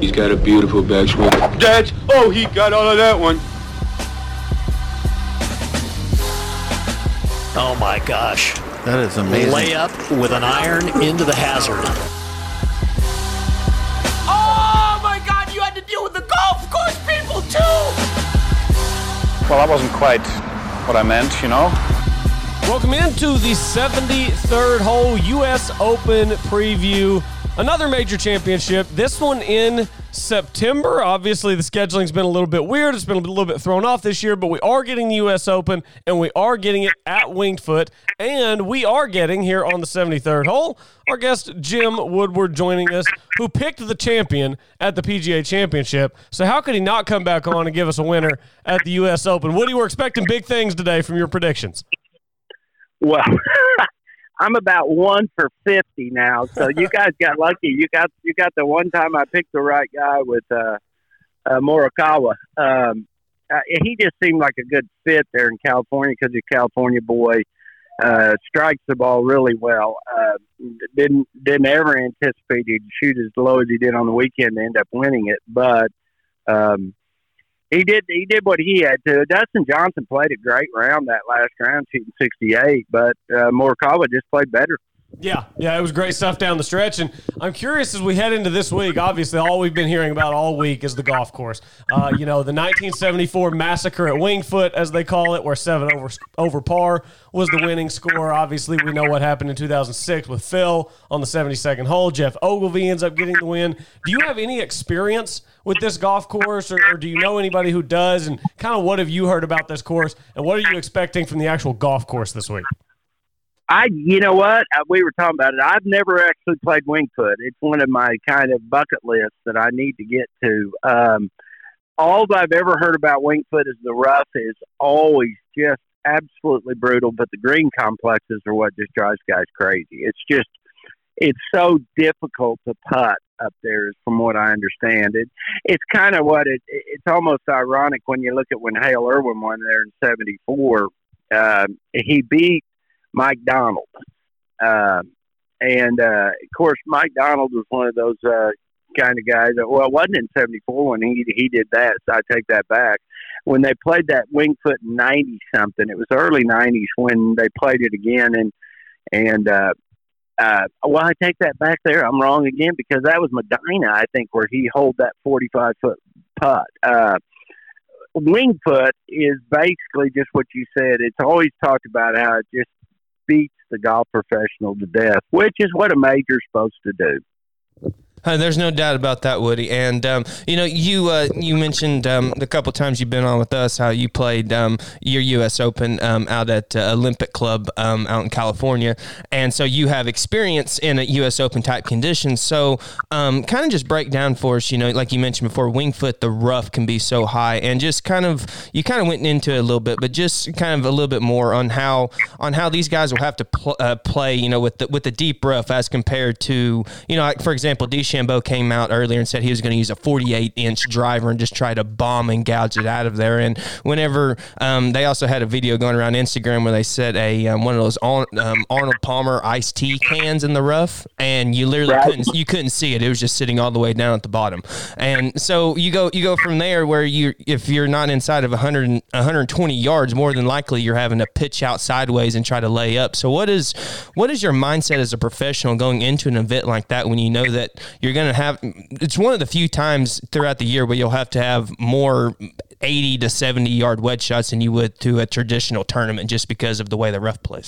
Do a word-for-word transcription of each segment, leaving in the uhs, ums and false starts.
He's got a beautiful backswing. That's, oh, he got all of that one. Oh my gosh. That is amazing. Layup with an iron into the hazard. Oh my God, you had to deal with the golf course people too! Well, that wasn't quite what I meant, you know. Welcome into the seventy-third hole U S Open preview. Another major championship, this one in September. Obviously, the scheduling's been a little bit weird. It's been a little bit thrown off this year, but we are getting the U S Open, and we are getting it at Winged Foot, and we are getting, here on the seventy-third hole, our guest Jim Woodward joining us, who picked the champion at the P G A Championship. So how could he not come back on and give us a winner at the U S Open? Woody, we're expecting big things today from your predictions. Well, I'm about one for fifty now, so you guys got lucky. You got you got the one time I picked the right guy with uh, uh, Morikawa. Um, uh, he just seemed like a good fit there in California because he's a California boy. Uh, strikes the ball really well. Uh, didn't didn't ever anticipate he'd shoot as low as he did on the weekend to end up winning it, but um, he did he did what he had to. Dustin Johnson played a great round that last round, shooting sixty-eight, but uh, Morikawa just played better. Yeah, yeah, it was great stuff down the stretch, and I'm curious as we head into this week. Obviously, all we've been hearing about all week is the golf course. Uh, you know, the nineteen seventy-four massacre at Winged Foot, as they call it, where seven over over par was the winning score. Obviously, we know what happened in two thousand six with Phil on the seventy-second hole. Jeff Ogilvy ends up getting the win. Do you have any experience with this golf course, or, or do you know anybody who does? And kind of what have you heard about this course, and what are you expecting from the actual golf course this week? I, you know what? We were talking about it. I've never actually played Winged Foot. It's one of my kind of bucket lists that I need to get to. Um, all I've ever heard about Winged Foot is the rough is always just absolutely brutal, but the green complexes are what just drives guys crazy. It's just, it's so difficult to putt up there, from what I understand. It, it's kind of what it, it's almost ironic when you look at when Hale Irwin won there in seventy-four. Uh, he beat Mike Donald. Uh, and, uh, of course, Mike Donald was one of those uh, kind of guys that, well, it wasn't in seventy-four when he he did that, so I take that back. When they played that Winged Foot in ninety-something, it was early nineties when they played it again. And, and uh, uh, well, I take that back there. I'm wrong again because that was Medina, I think, where he holed that forty-five-foot putt. Uh, Winged Foot is basically just what you said. It's always talked about how it just beats the golf professional to death, which is what a major's supposed to do. Uh, there's no doubt about that, Woody. And, um, you know, you uh, you mentioned um, the couple times you've been on with us how you played um, your U S Open um, out at uh, Olympic Club um, out in California. And so you have experience in a U S Open type conditions. So um, kind of just break down for us, you know, like you mentioned before, Winged Foot, the rough can be so high. And just kind of, you kind of went into it a little bit, but just kind of a little bit more on how on how these guys will have to pl- uh, play, you know, with the, with the deep rough as compared to, you know, like, for example, DeChambeau came out earlier and said he was going to use a forty-eight inch driver and just try to bomb and gouge it out of there. And whenever um, they also had a video going around Instagram where they set a um, one of those um, Arnold Palmer iced tea cans in the rough, and you literally right. couldn't you couldn't see it. It was just sitting all the way down at the bottom. And so you go you go from there where you if you're not inside of one hundred, one hundred twenty yards, more than likely you're having to pitch out sideways and try to lay up. So what is what is your mindset as a professional going into an event like that when you know that you're going to have, it's one of the few times throughout the year where you'll have to have more eighty to seventy yard wedge shots than you would to a traditional tournament just because of the way the rough plays?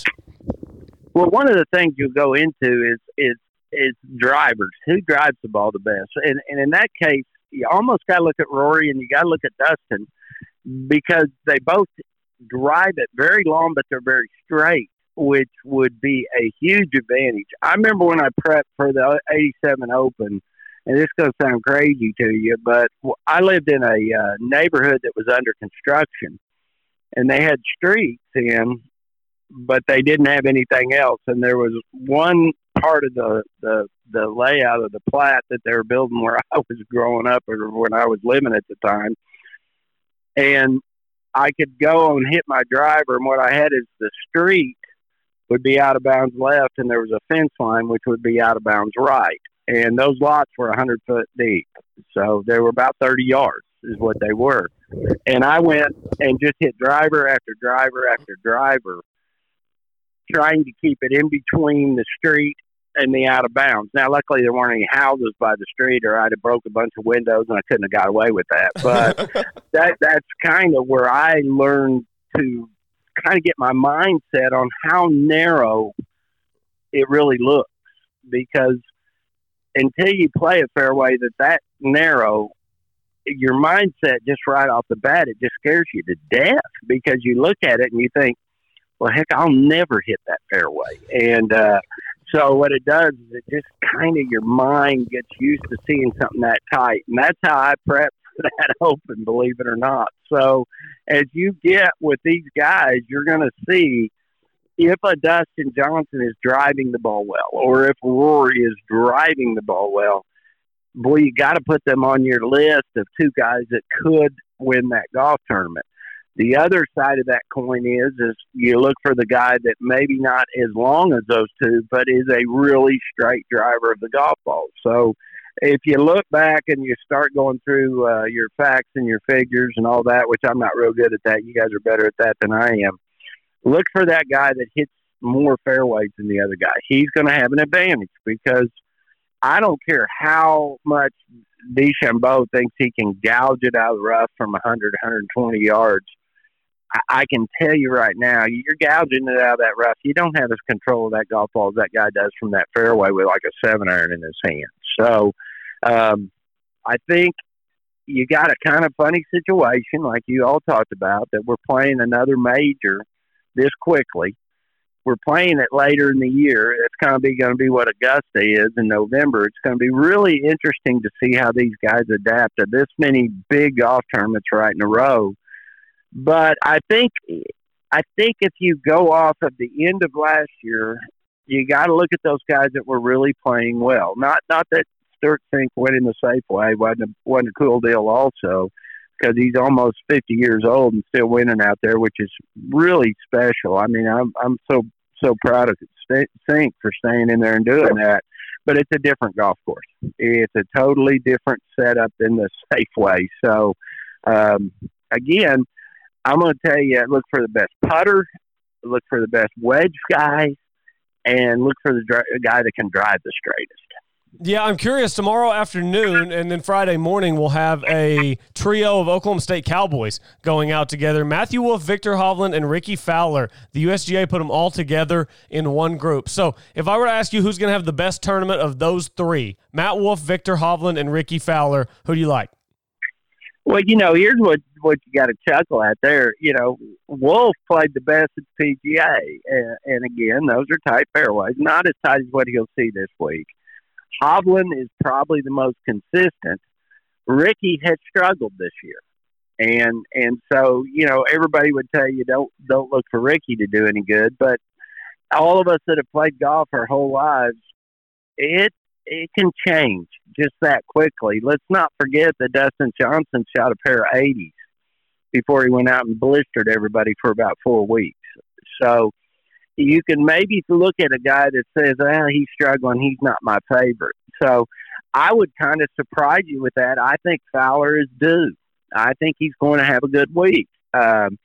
Well, one of the things you'll go into is is is drivers. Who drives the ball the best? And and in that case, you almost got to look at Rory and you got to look at Dustin because they both drive it very long, but they're very straight, which would be a huge advantage. I remember when I prepped for the eighty-seven Open, and this is going to sound crazy to you, but I lived in a uh, neighborhood that was under construction, and they had streets in, but they didn't have anything else. And there was one part of the, the, the layout of the plat that they were building where I was growing up or when I was living at the time. And I could go and hit my driver, and what I had is the street would be out of bounds left, and there was a fence line which would be out of bounds right. and those lots were one hundred foot deep. So they were about thirty yards is what they were. And I went and just hit driver after driver after driver, trying to keep it in between the street and the out of bounds. Now, luckily, there weren't any houses by the street, or I'd have broke a bunch of windows and I couldn't have got away with that. But that that's kind of where I learned to kind of get my mindset on how narrow it really looks, because until you play a fairway that that narrow, your mindset just right off the bat, it just scares you to death, because you look at it and you think, well, heck, I'll never hit that fairway. And uh, so what it does is it just kind of, your mind gets used to seeing something that tight. And that's how I prep for that Open, believe it or not. So as you get with these guys, you're going to see if a Dustin Johnson is driving the ball well, or if Rory is driving the ball well, boy, you got to put them on your list of two guys that could win that golf tournament. The other side of that coin is, is you look for the guy that maybe not as long as those two, but is a really straight driver of the golf ball. So if you look back and you start going through uh, your facts and your figures and all that, which I'm not real good at that, you guys are better at that than I am, look for that guy that hits more fairways than the other guy. He's going to have an advantage, because I don't care how much DeChambeau thinks he can gouge it out of the rough from one hundred, one hundred twenty yards. I can tell you right now, you're gouging it out of that rough. You don't have as control of that golf ball as that guy does from that fairway with like a seven iron in his hand. So um, I think you got a kind of funny situation, like you all talked about, that we're playing another major this quickly. We're playing it later in the year. It's kind of be going to be what Augusta is in November. It's going to be really interesting to see how these guys adapt to this many big golf tournaments right in a row. But I think, I think if you go off of the end of last year, you got to look at those guys that were really playing well. Not, not that Stuart Fink winning the Safeway wasn't a, wasn't a cool deal also, because he's almost fifty years old and still winning out there, which is really special. I mean, I'm, I'm so, so proud of Fink for staying in there and doing that. But it's a different golf course. It's a totally different setup than the Safeway. So, um, again, I'm going to tell you, look for the best putter, look for the best wedge guy, and look for the dri- guy that can drive the straightest. Yeah, I'm curious. Tomorrow afternoon and then Friday morning, we'll have a trio of Oklahoma State Cowboys going out together. Matthew Wolff, Victor Hovland, and Ricky Fowler. The U S G A put them all together in one group. So if I were to ask you who's going to have the best tournament of those three, Matt Wolff, Victor Hovland, and Ricky Fowler, who do you like? Well, you know, here's what, what you got to chuckle at there. You know, Wolff played the best at the P G A. And, and again, those are tight fairways. Not as tight as what he'll see this week. Hovland is probably the most consistent. Ricky has struggled this year. And and so, you know, everybody would tell you don't don't look for Ricky to do any good. But all of us that have played golf our whole lives, it it can change just that quickly. Let's not forget that Dustin Johnson shot a pair of eighties before he went out and blistered everybody for about four weeks. So you can maybe look at a guy that says, oh, he's struggling, he's not my favorite. So I would kind of surprise you with that. I think Fowler is due. I think he's going to have a good week. Um,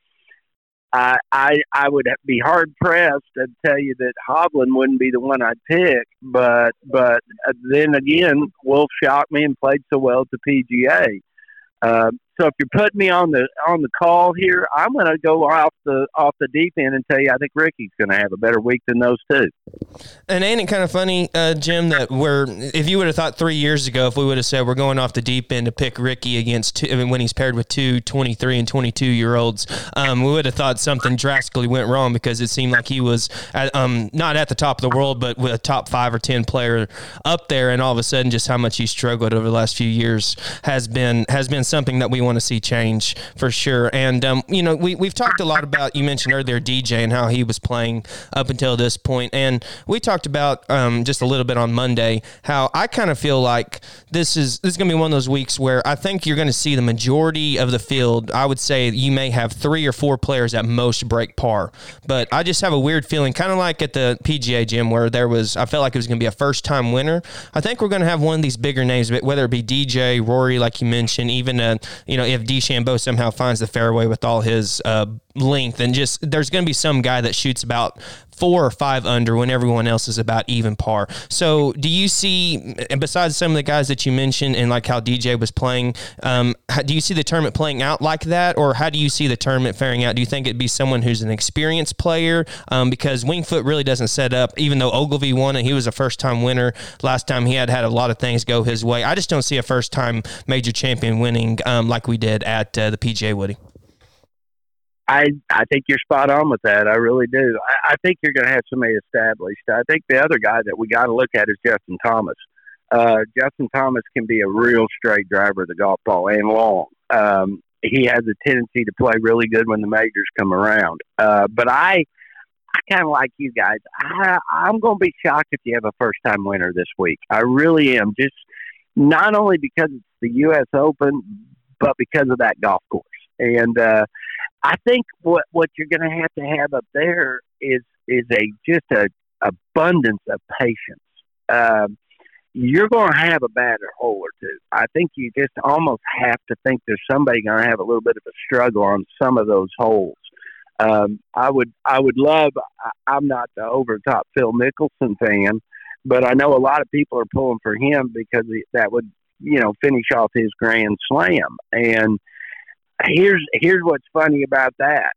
I, I I would be hard pressed to tell you that Hovland wouldn't be the one I'd pick, but but then again, Wolff shocked me and played so well at the P G A. Uh, so if you're putting me on the on the call here, I'm going to go off the off the deep end and tell you I think Ricky's going to have a better week than those two. And ain't it kind of funny, uh, Jim, that we're if you would have thought three years ago, if we would have said we're going off the deep end to pick Ricky against two, I mean, when he's paired with two twenty-three and twenty-two year olds, um, we would have thought something drastically went wrong, because it seemed like he was at, um, not at the top of the world, but with a top five or ten player up there, and all of a sudden, just how much he struggled over the last few years has been has been something that we want to see change for sure. And, um, you know, we, we've talked a lot about, you mentioned earlier, D J and how he was playing up until this point. And we talked about um, just a little bit on Monday how I kind of feel like this is this is going to be one of those weeks where I think you're going to see the majority of the field. I would say you may have three or four players at most break par. But I just have a weird feeling, kind of like at the P G A, Jim, where there was, I felt like it was going to be a first-time winner. I think we're going to have one of these bigger names, whether it be D J, Rory, like you mentioned, even, uh, you know, if DeChambeau somehow finds the fairway with all his uh, length, and just there's going to be some guy that shoots about four or five under when everyone else is about even par. So do you see, and besides some of the guys that you mentioned and like how D J was playing, um, how, do you see the tournament playing out like that, or how do you see the tournament faring out? Do you think it'd be someone who's an experienced player? Um, because Winged Foot really doesn't set up, even though Ogilvy won it, he was a first-time winner. Last time he had had a lot of things go his way. I just don't see a first-time major champion winning um, like we did at uh, the P G A, Woody. I I think you're spot on with that. I really do. I, I think you're going to have somebody established. I think the other guy that we got to look at is Justin Thomas. Uh, Justin Thomas can be a real straight driver of the golf ball and long. Um, he has a tendency to play really good when the majors come around. Uh, but I, I kind of like you guys. I, I'm going to be shocked if you have a first-time winner this week. I really am. Just not only because it's the U S Open, but because of that golf course. And uh, I think what what you're going to have to have up there is is a just a abundance of patience. Um, you're going to have a bad hole or two. I think you just almost have to think there's somebody going to have a little bit of a struggle on some of those holes. Um, I would I would love. I'm not the over the top Phil Mickelson fan, but I know a lot of people are pulling for him because that would, you know, finish off his Grand Slam. And here's here's what's funny about that.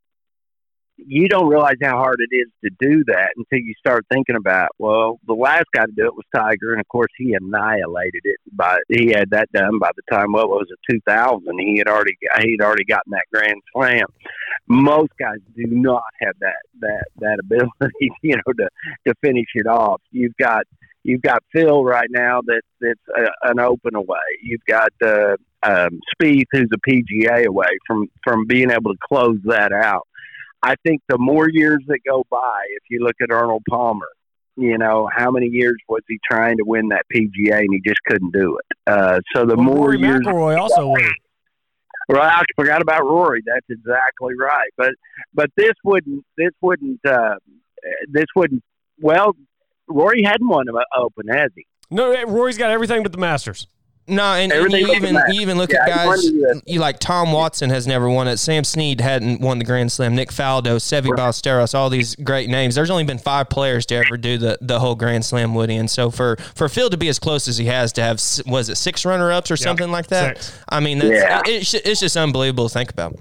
You don't realize how hard it is to do that until you start thinking about, well, the last guy to do it was Tiger, and of course he annihilated it. By he had that done by the time, what was it, two thousand? He had already he had already gotten that Grand Slam. Most guys do not have that that that ability, you know, to to finish it off. You've got you've got Phil right now that that's a, an Open away. You've got uh, um, Spieth, who's a P G A away from from being able to close that out. I think the more years that go by, if you look at Arnold Palmer, you know, how many years was he trying to win that P G A and he just couldn't do it? Uh, so the well, more Rory years, McIlroy also won. Right, I forgot about Rory. That's exactly right. But but this wouldn't this wouldn't uh, this wouldn't. Well, Rory hadn't won an Open, has he? No, Rory's got everything but the Masters. No, and, and you even you even look yeah, at guys you like Tom Watson has never won it. Sam Snead hadn't won the Grand Slam. Nick Faldo, Seve right. Ballesteros, all these great names. There's only been five players to ever do the, the whole Grand Slam, Woody. And so for, for Phil to be as close as he has to have, was it six runner-ups or yeah, something like that? Six. I mean, that's, yeah. it's, it's just unbelievable to think about.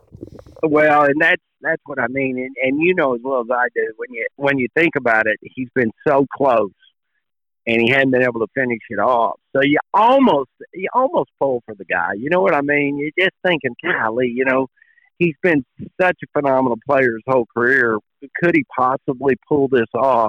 Well, and that's that's what I mean. And, and you know as well as I do, when you when you think about it, he's been so close. And he hadn't been able to finish it off. So you almost you almost pull for the guy. You know what I mean? You're just thinking, golly, you know, he's been such a phenomenal player his whole career. Could he possibly pull this off?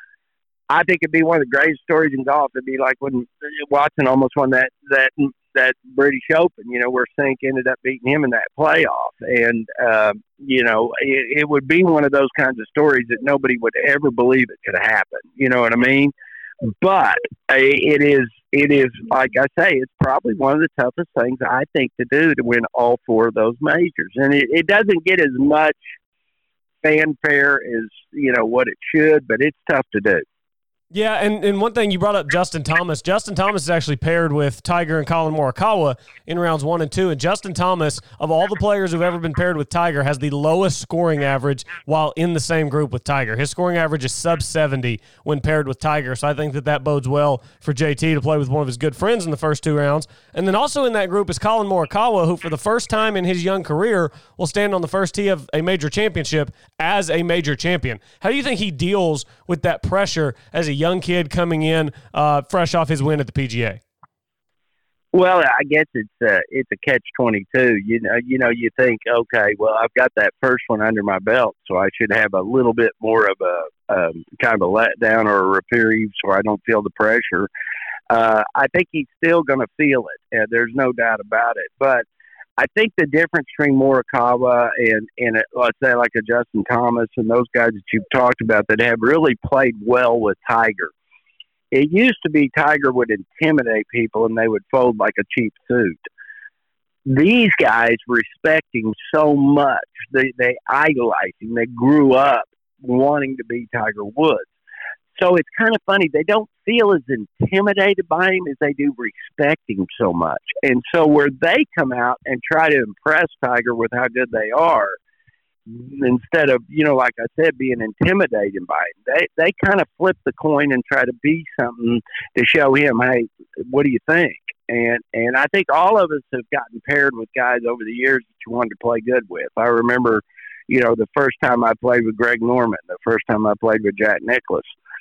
I think it'd be one of the greatest stories in golf. It'd be like when Watson almost won that that that British Open, you know, where Sink ended up beating him in that playoff. And, uh, you know, it, it would be one of those kinds of stories that nobody would ever believe it could happen. You know what I mean? But it is, it is like I say, it's probably one of the toughest things I think to do to win all four of those majors. And it, it doesn't get as much fanfare as, you know, what it should, but it's tough to do. Yeah, and, and one thing you brought up, Justin Thomas. Justin Thomas is actually paired with Tiger and Colin Morikawa in rounds one and two. And Justin Thomas, of all the players who've ever been paired with Tiger, has the lowest scoring average while in the same group with Tiger. His scoring average is sub seventy when paired with Tiger. So I think that that bodes well for J T to play with one of his good friends in the first two rounds. And then also in that group is Colin Morikawa, who for the first time in his young career will stand on the first tee of a major championship as a major champion. How do you think he deals with that pressure as a young kid coming in uh, fresh off his win at the P G A? Well, I guess it's a, it's a catch twenty-two. You know, you know, you think, okay, well, I've got that first one under my belt, so I should have a little bit more of a um, kind of a letdown or a reprieve, so I don't feel the pressure. Uh, I think he's still going to feel it. Uh, there's no doubt about it. But I think the difference between Morikawa and, and a, let's say like a Justin Thomas and those guys that you've talked about that have really played well with Tiger, it used to be Tiger would intimidate people and they would fold like a cheap suit. These guys respect him so much. They, they idolize him. They grew up wanting to be Tiger Woods. So it's kind of funny. They don't feel as intimidated by him as they do respect him so much. And so where they come out and try to impress Tiger with how good they are, instead of, you know, like I said, being intimidated by him, they, they kind of flip the coin and try to be something to show him, hey, what do you think? And and I think all of us have gotten paired with guys over the years that you wanted to play good with. I remember, you know, the first time I played with Greg Norman, the first time I played with Jack Nicklaus,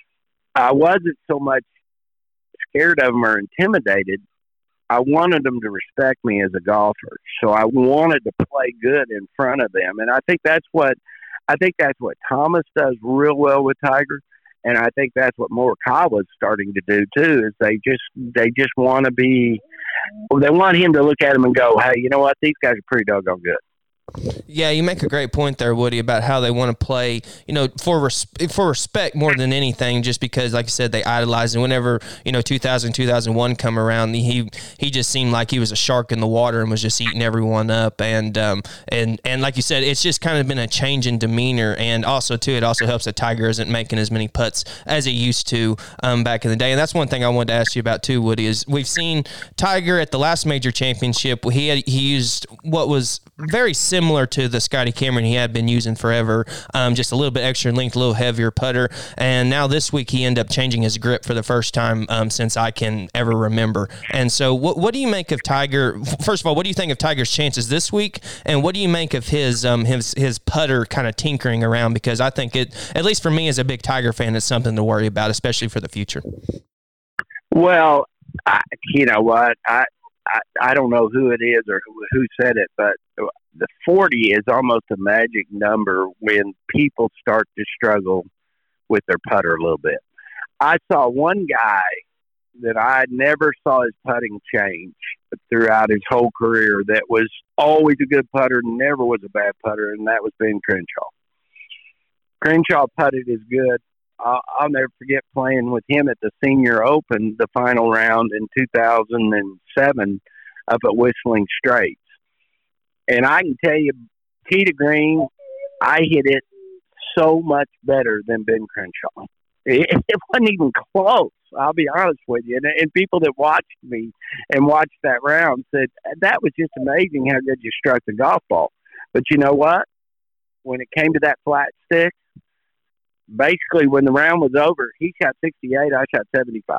I wasn't so much scared of them or intimidated. I wanted them to respect me as a golfer. So I wanted to play good in front of them. And I think that's what I think that's what Thomas does real well with Tiger. And I think that's what Morikawa is starting to do too, is they just they just want to be they want him to look at him and go, hey, you know what, these guys are pretty doggone good. Yeah, you make a great point there, Woody, about how they want to play, you know, for res- for respect more than anything, just because, like I said, they idolize. And whenever, you know, two thousand, two thousand one come around, he he just seemed like he was a shark in the water and was just eating everyone up. And, um, and, and like you said, it's just kind of been a change in demeanor. And also, too, it also helps that Tiger isn't making as many putts as he used to um, back in the day. And that's one thing I wanted to ask you about, too, Woody, is we've seen Tiger at the last major championship. He, had, he used what was very similar Similar to the Scotty Cameron he had been using forever, um, just a little bit extra length, a little heavier putter. And now this week he ended up changing his grip for the first time um, since I can ever remember. And so what what do you make of Tiger? First of all, what do you think of Tiger's chances this week? And what do you make of his um, his, his putter kind of tinkering around? Because I think it, at least for me as a big Tiger fan, it's something to worry about, especially for the future. Well, I, you know what? I, I, I don't know who it is or who, who said it, but the forty is almost a magic number when people start to struggle with their putter a little bit. I saw one guy that I never saw his putting change throughout his whole career that was always a good putter, never was a bad putter, and that was Ben Crenshaw. Crenshaw putted as good. I'll, I'll never forget playing with him at the Senior Open, the final round in two thousand seven up at Whistling Straits. And I can tell you, tee to green, I hit it so much better than Ben Crenshaw. It, it wasn't even close, I'll be honest with you. And, and people that watched me and watched that round said, that was just amazing how good you struck the golf ball. But you know what? When it came to that flat stick, basically when the round was over, he shot sixty-eight, I shot seventy-five.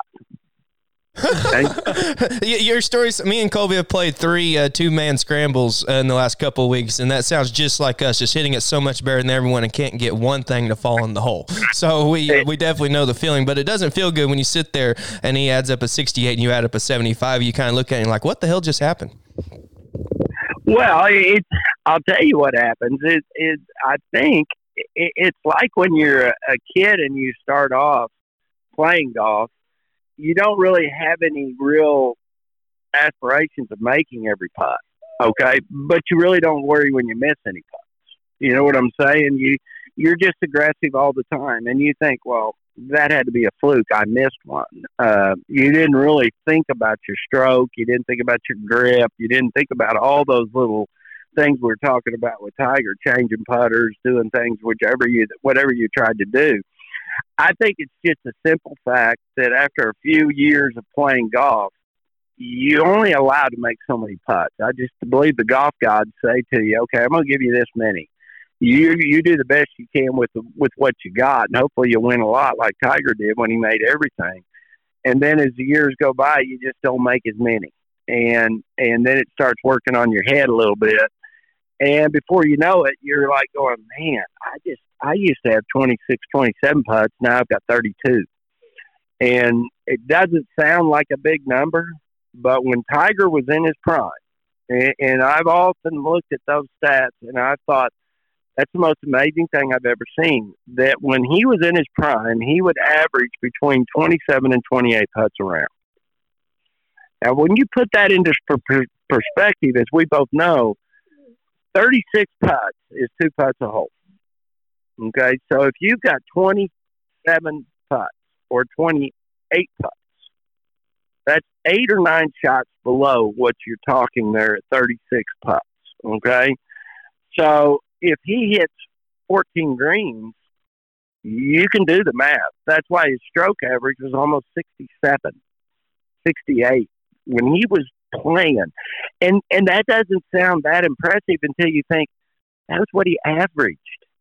Your stories, me and Colby have played three uh, two-man scrambles uh, in the last couple of weeks, and that sounds just like us, just hitting it so much better than everyone and can't get one thing to fall in the hole. So we we definitely know the feeling, but it doesn't feel good when you sit there and he adds up a sixty-eight and you add up a seventy-five. You kind of look at him like, what the hell just happened? Well, it, I'll tell you what happens. Is is I think it, it's like when you're a, a kid and you start off playing golf, you don't really have any real aspirations of making every putt, okay? But you really don't worry when you miss any putts. You know what I'm saying? You, you're just aggressive all the time, and you think, well, that had to be a fluke. I missed one. Uh, you didn't really think about your stroke. You didn't think about your grip. You didn't think about all those little things we we're talking about with Tiger, changing putters, doing things, whichever you, whatever you tried to do. I think it's just a simple fact that after a few years of playing golf, you're only allowed to make so many putts. I just believe the golf gods say to you, okay, I'm going to give you this many. You you do the best you can with the, with what you got, and hopefully you'll win a lot like Tiger did when he made everything. And then as the years go by, you just don't make as many. And and then it starts working on your head a little bit. And before you know it, you're like going, man, I just I used to have twenty-six, twenty-seven putts. Now I've got thirty-two. And it doesn't sound like a big number, but when Tiger was in his prime, and, and I've often looked at those stats, and I thought, that's the most amazing thing I've ever seen, that when he was in his prime, he would average between twenty-seven and twenty-eight putts around. Now, when you put that into per- per- perspective, as we both know, thirty-six putts is two putts a hole. Okay, so if you've got twenty-seven putts or twenty-eight putts, that's eight or nine shots below what you're talking there at thirty-six putts. Okay, so if he hits fourteen greens, you can do the math. That's why his stroke average was almost sixty-seven, sixty-eight when he was playing. And and that doesn't sound that impressive until you think that was what he averaged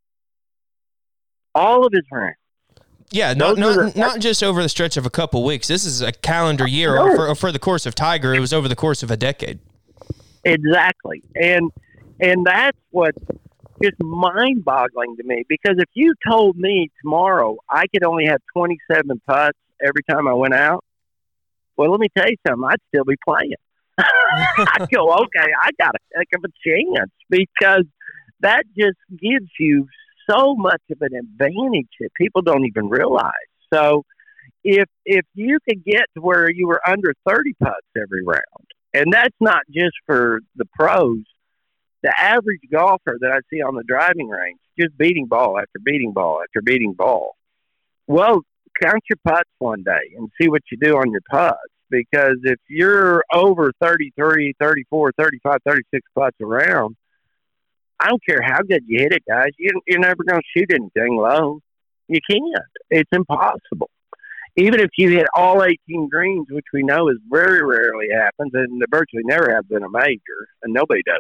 all of his rounds. Yeah, not not, the, not just over the stretch of a couple weeks. This is a calendar year, or for, or for the course of Tiger, it was over the course of a decade. Exactly, and and that's what is mind-boggling to me. Because if you told me tomorrow I could only have twenty-seven putts every time I went out, well, let me tell you something. I'd still be playing. I'd go, okay, I got a heck of a chance, because that just gives you so much of an advantage that people don't even realize. So if if you could get to where you were under thirty putts every round, and that's not just for the pros, the average golfer that I see on the driving range, just beating ball after beating ball after beating ball. Well, count your putts one day and see what you do on your putts, because if you're over thirty-three, thirty-four, thirty-five, thirty-six putts around, I don't care how good you hit it, guys. You, you're never going to shoot anything low. You can't. It's impossible. Even if you hit all eighteen greens, which we know is very rarely happens, and there virtually never have been a major, and nobody does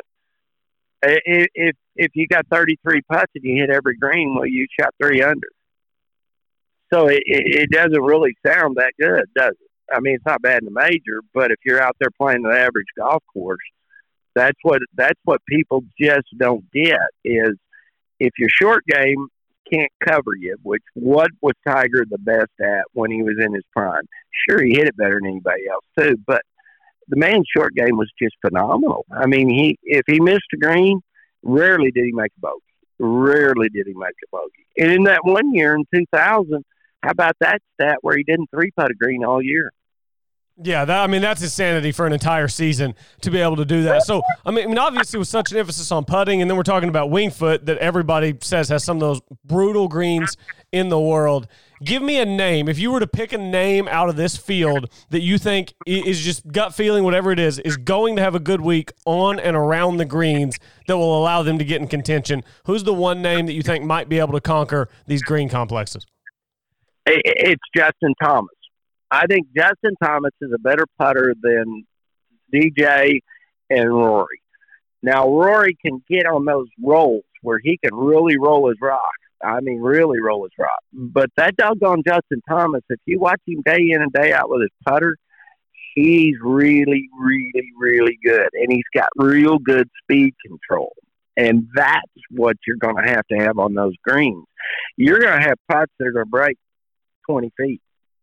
that. If if you got thirty-three putts and you hit every green, well, you shot three under. So it, it doesn't really sound that good, does it? I mean, it's not bad in the major, but if you're out there playing the average golf course, that's what that's what people just don't get, is if your short game can't cover you, which what was Tiger the best at when he was in his prime? Sure, he hit it better than anybody else too, but the man's short game was just phenomenal. I mean, he if he missed a green, rarely did he make a bogey. Rarely did he make a bogey. And in that one year in two thousand, how about that stat where he didn't three-putt a green all year? Yeah, that, I mean, that's insanity for an entire season to be able to do that. So, I mean, I mean, obviously with such an emphasis on putting, and then we're talking about Winged Foot that everybody says has some of those brutal greens in the world. Give me a name. If you were to pick a name out of this field that you think is just gut feeling, whatever it is, is going to have a good week on and around the greens that will allow them to get in contention, who's the one name that you think might be able to conquer these green complexes? It's Justin Thomas. I think Justin Thomas is a better putter than D J and Rory. Now, Rory can get on those rolls where he can really roll his rock. I mean, really roll his rock. But that doggone Justin Thomas, if you watch him day in and day out with his putter, he's really, really, really good. And he's got real good speed control. And that's what you're going to have to have on those greens. You're going to have putts that are going to break twenty feet.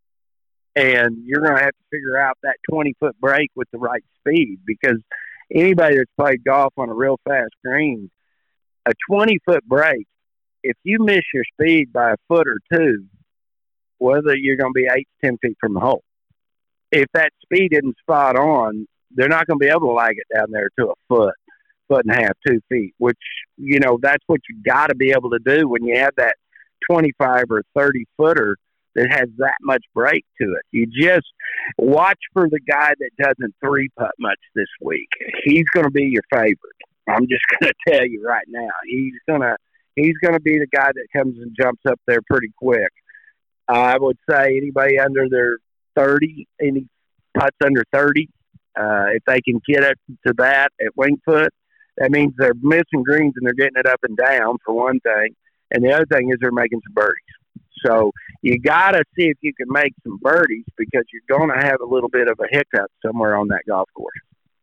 And you're going to have to figure out that twenty-foot break with the right speed, because anybody that's played golf on a real fast green, a twenty-foot break, if you miss your speed by a foot or two, whether you're going to be eight to ten feet from the hole. If that speed isn't spot on, they're not going to be able to lag it down there to a foot, foot and a half, two feet, which, you know, that's what you got to be able to do when you have that twenty-five or thirty footer that has that much break to it. You just watch for the guy that doesn't three putt much this week. He's going to be your favorite. I'm just going to tell you right now. He's going to he's going to be the guy that comes and jumps up there pretty quick. I would say anybody under their thirty, any putts under thirty, uh, if they can get up to that at Winged Foot, that means they're missing greens and they're getting it up and down, for one thing. And the other thing is they're making some birdies. So you got to see if you can make some birdies, because you're going to have a little bit of a hiccup somewhere on that golf course.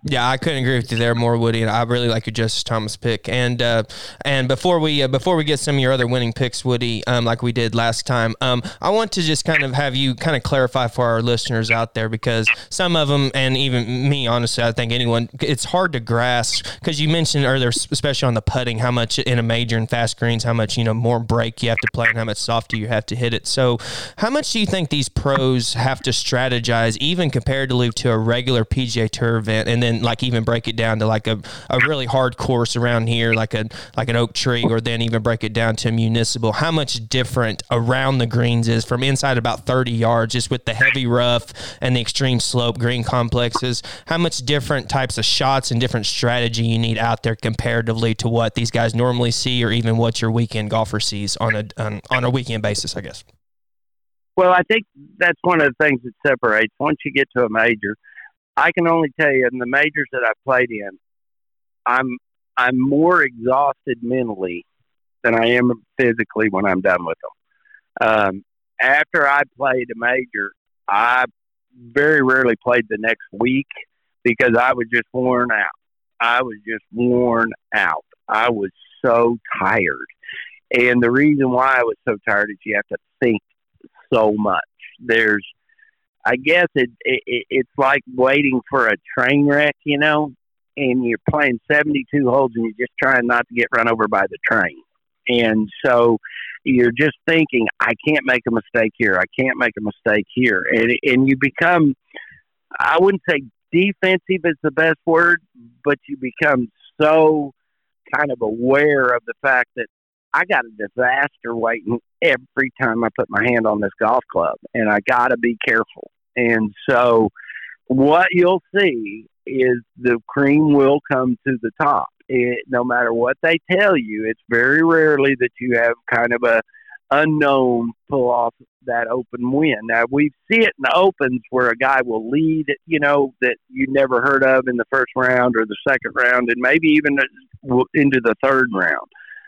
Yeah, I couldn't agree with you there more, Woody. And I really like your Justice Thomas pick. And uh, and before we uh, before we get some of your other winning picks, Woody, um, like we did last time, um, I want to just kind of have you kind of clarify for our listeners out there, because some of them, and even me, honestly, I think anyone, it's hard to grasp, because you mentioned earlier, especially on the putting, how much in a major and fast greens, how much, you know, more break you have to play and how much softer you have to hit it. So how much do you think these pros have to strategize, even comparatively to a regular P G A Tour event, and then like even break it down to like a, a really hard course around here, like a like an Oak Tree, or then even break it down to a municipal? How much different around the greens is from inside about thirty yards, just with the heavy rough and the extreme slope green complexes? How much different types of shots and different strategy you need out there comparatively to what these guys normally see, or even what your weekend golfer sees on a on, on a weekend basis, I guess? Well, I think that's one of the things that separates. Once you get to a major, I can only tell you, in the majors that I've played in, I'm I'm more exhausted mentally than I am physically when I'm done with them. Um, after I played a major, I very rarely played the next week because I was just worn out. I was just worn out. I was so tired. And the reason why I was so tired is you have to think so much. There's, I guess it, it it's like waiting for a train wreck, you know, and you're playing seventy-two holes and you're just trying not to get run over by the train. And so you're just thinking, I can't make a mistake here. I can't make a mistake here. And, and you become, I wouldn't say defensive is the best word, but you become so kind of aware of the fact that I got a disaster waiting every time I put my hand on this golf club, and I got to be careful. And so what you'll see is the cream will come to the top. It, no matter what they tell you, it's very rarely that you have kind of a unknown pull off that open win. Now, we see it in the opens where a guy will lead, you know, that you never heard of in the first round or the second round, and maybe even into the third round.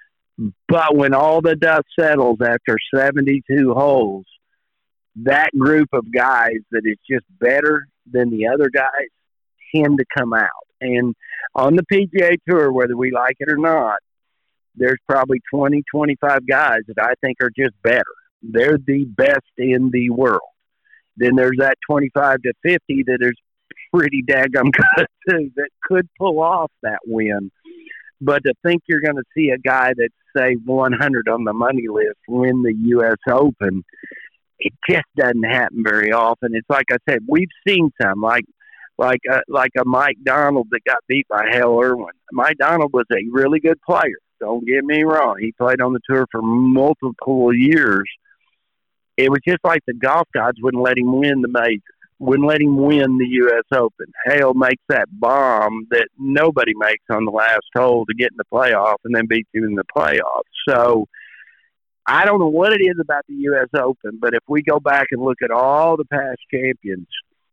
But when all the dust settles after seventy-two holes, that group of guys that is just better than the other guys tend to come out. And on the P G A Tour, whether we like it or not, there's probably twenty, twenty-five guys that I think are just better. They're the best in the world. Then there's that twenty-five to fifty that is pretty daggum good too, that could pull off that win. But to think you're going to see a guy that's, say, one hundred on the money list win the U S Open, it just doesn't happen very often. It's like I said, we've seen some, like like a, like a Mike Donald that got beat by Hale Irwin. Mike Donald was a really good player. Don't get me wrong. He played on the tour for multiple years. It was just like the golf gods wouldn't let him win the major, wouldn't let him win the U S Open. Hale makes that bomb that nobody makes on the last hole to get in the playoff and then beats you in the playoff. So I don't know what it is about the U S Open, but if we go back and look at all the past champions,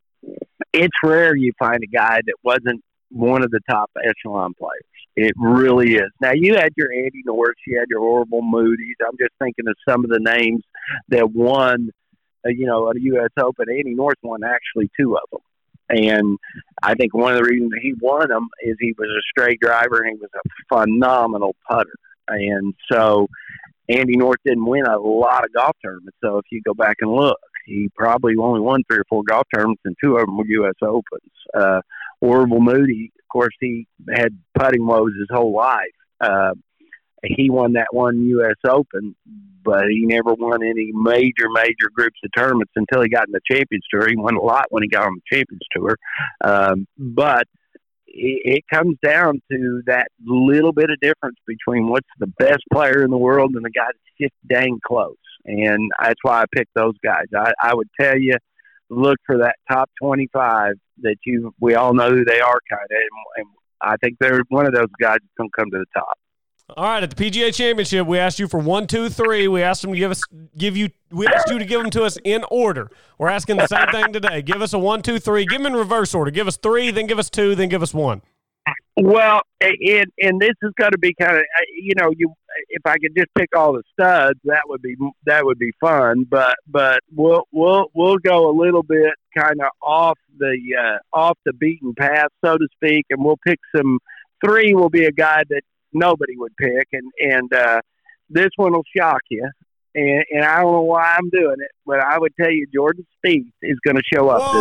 it's rare you find a guy that wasn't one of the top echelon players. It really is. Now, you had your Andy North, you had your Orville Moody's. I'm just thinking of some of the names that won, uh, you know, a U S Open. Andy North won actually two of them. And I think one of the reasons he won them is he was a straight driver and he was a phenomenal putter. And so Andy North didn't win a lot of golf tournaments. So if you go back and look, he probably only won three or four golf tournaments, and two of them were U S Opens. Uh, Orville Moody, of course, he had putting woes his whole life. Uh, he won that one U S Open, but he never won any major, major groups of tournaments until he got in the Champions Tour. He won a lot when he got on the Champions Tour. Um, but it, it comes down to that little bit of difference between what's the best player in the world and the guy that's just dang close. And that's why I picked those guys. I, I would tell you, look for that top twenty-five that you, we all know who they are kind of. And, and I think they're one of those guys that's going to come to the top. All right, at the P G A Championship, we asked you for one, two, three. We asked them to give us, give you, we asked you to give them to us in order. We're asking the same thing today. Give us a one, two, three. Give them in reverse order. Give us three, then give us two, then give us one. Well, and and this is going to be kind of, you know, you if I could just pick all the studs, that would be that would be fun. But but we'll we'll we'll go a little bit kind of off the uh, off the beaten path, so to speak, and we'll pick some. Three will be a guy that nobody would pick, and and uh, this one will shock you. And, and I don't know why I'm doing it, but I would tell you Jordan Spieth is going to show up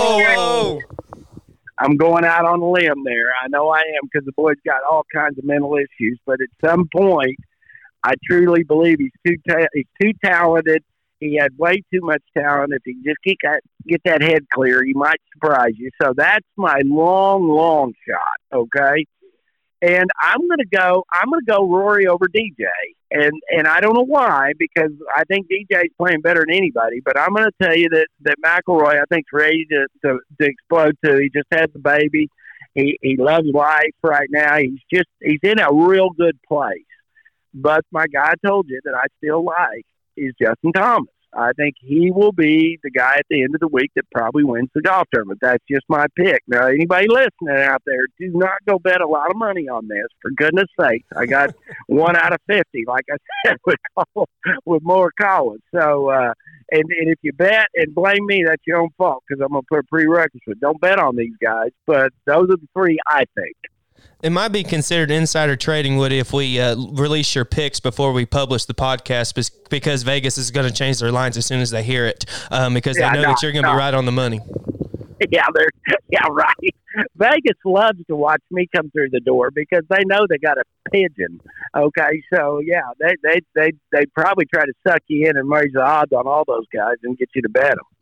Whoa. this week. I'm going out on a limb there. I know I am because the boy's got all kinds of mental issues. But at some point, I truly believe he's too ta- he's too talented. He had way too much talent. If he just get that, get that head clear, he might surprise you. So that's my long, long shot, okay? And I'm going to go I'm going to go Rory over D J. And and I don't know why, because I think D J's playing better than anybody. But I'm going to tell you that, that McIlroy, I think, is ready to, to, to explode, too. He just had the baby. He he loves life right now. He's just he's in a real good place. But my guy I told you that I still like is Justin Thomas. I think he will be the guy at the end of the week that probably wins the golf tournament. That's just my pick. Now, anybody listening out there, do not go bet a lot of money on this. For goodness sakes, I got one out of fifty, like I said, with with Morikawa. So, uh, and, and if you bet and blame me, that's your own fault because I'm going to put a prerequisite. Don't bet on these guys. But those are the three I think. It might be considered insider trading, Woody, if we uh, release your picks before we publish the podcast, because Vegas is going to change their lines as soon as they hear it, um, because yeah, they know no, that you're going to no. be right on the money. Yeah, they're yeah right. Vegas loves to watch me come through the door because they know they got a pigeon. Okay, so yeah, they they they they probably try to suck you in and raise the odds on all those guys and get you to bet them.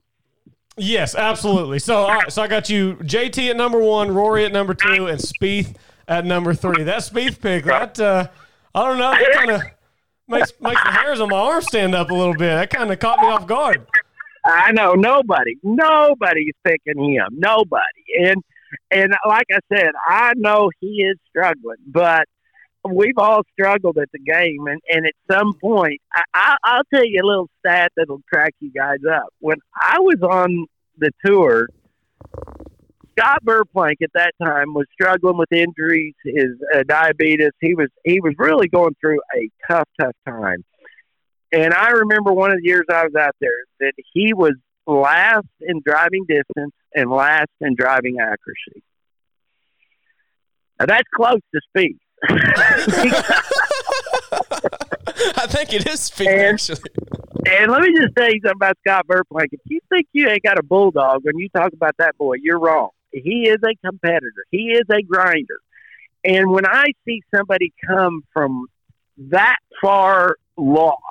Yes, absolutely. So, all right, so I got you J T at number one, Rory at number two, and Spieth at number three. That Spieth pick, that uh, I don't know, that kind of makes makes the hairs on my arm stand up a little bit. That kind of caught me off guard. I know nobody, nobody's picking him, nobody, and and like I said, I know he is struggling, but we've all struggled at the game, and, and at some point, I, I, I'll tell you a little stat that'll crack you guys up. When I was on the tour, Scott Verplank at that time was struggling with injuries, his uh, diabetes. He was he was really going through a tough, tough time. And I remember one of the years I was out there that he was last in driving distance and last in driving accuracy. Now that's close to speed. I think it is Spieth, and, actually. And let me just tell you something about Scott Verplank. If you think you ain't got a bulldog when you talk about that boy, you're wrong. He is a competitor. He is a grinder. And when I see somebody come from that far lost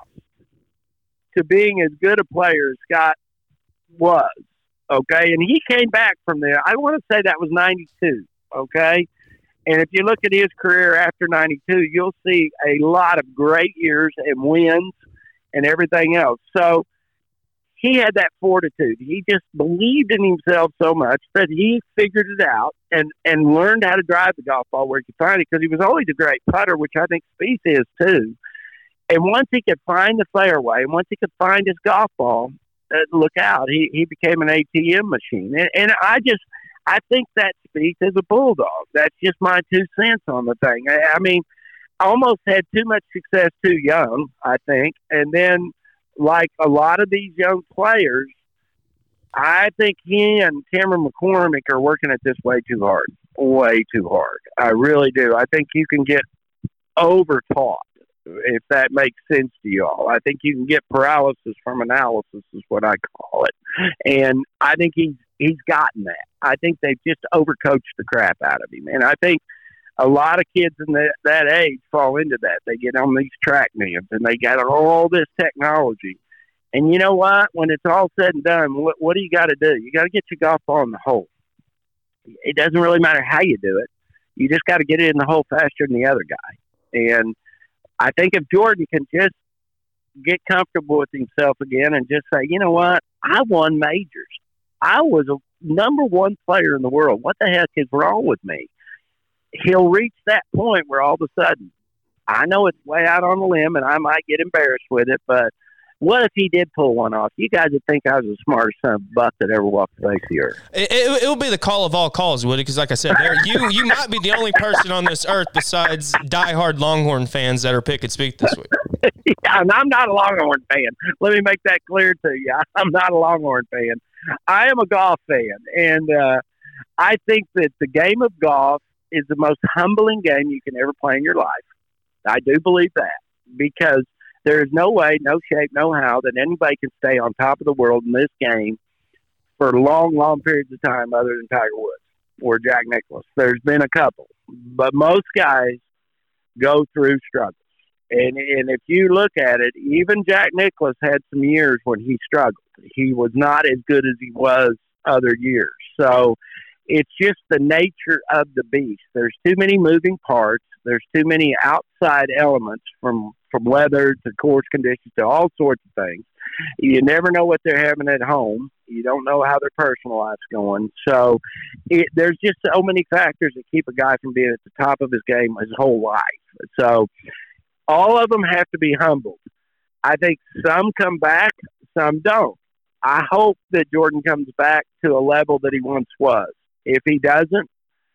to being as good a player as Scott was, okay, and he came back from there. I want to say that was ninety-two, okay? And if you look at his career after ninety-two, you'll see a lot of great years and wins and everything else. So he had that fortitude. He just believed in himself so much that he figured it out and, and learned how to drive the golf ball where he could find it, because he was always a great putter, which I think Spieth is too. And once he could find the fairway, and once he could find his golf ball, uh, look out, he, he became an A T M machine. And, and I just – I think that Spieth is a bulldog. That's just my two cents on the thing. I, I mean, almost had too much success too young, I think. And then, like a lot of these young players, I think he and Cameron McCormick are working at this way too hard, way too hard. I really do. I think you can get over-taught, if that makes sense to you all. I think you can get paralysis from analysis is what I call it. And I think he's, he's gotten that. I think they've just overcoached the crap out of him. And I think a lot of kids in that, that age fall into that. They get on these track names and they got all this technology. And you know what? When it's all said and done, what, what do you got to do? You got to get your golf ball in the hole. It doesn't really matter how you do it. You just got to get it in the hole faster than the other guy. And I think if Jordan can just get comfortable with himself again and just say, you know what? I won majors. I was a number one player in the world. What the heck is wrong with me? He'll reach that point where all of a sudden, I know it's way out on the limb and I might get embarrassed with it, but What if he did pull one off? You guys would think I was the smartest son of a buck that ever walked the face of the earth. It, it, it will be the call of all calls, Woody, because like I said, there, you you might be the only person on this earth besides diehard Longhorn fans that are pick and speak this week. Yeah, and I'm not a Longhorn fan. Let me make that clear to you. I'm not a Longhorn fan. I am a golf fan, and uh, I think that the game of golf is the most humbling game you can ever play in your life. I do believe that, because there is no way, no shape, no how that anybody can stay on top of the world in this game for long, long periods of time other than Tiger Woods or Jack Nicklaus. There's been a couple, but most guys go through struggles. And and if you look at it, even Jack Nicklaus had some years when he struggled. He was not as good as he was other years. So it's just the nature of the beast. There's too many moving parts. There's too many outside elements from, from weather to course conditions to all sorts of things. You never know what they're having at home. You don't know how their personal life's going. So it, there's just so many factors that keep a guy from being at the top of his game his whole life. So all of them have to be humbled. I think some come back, some don't. I hope that Jordan comes back to a level that he once was. If he doesn't,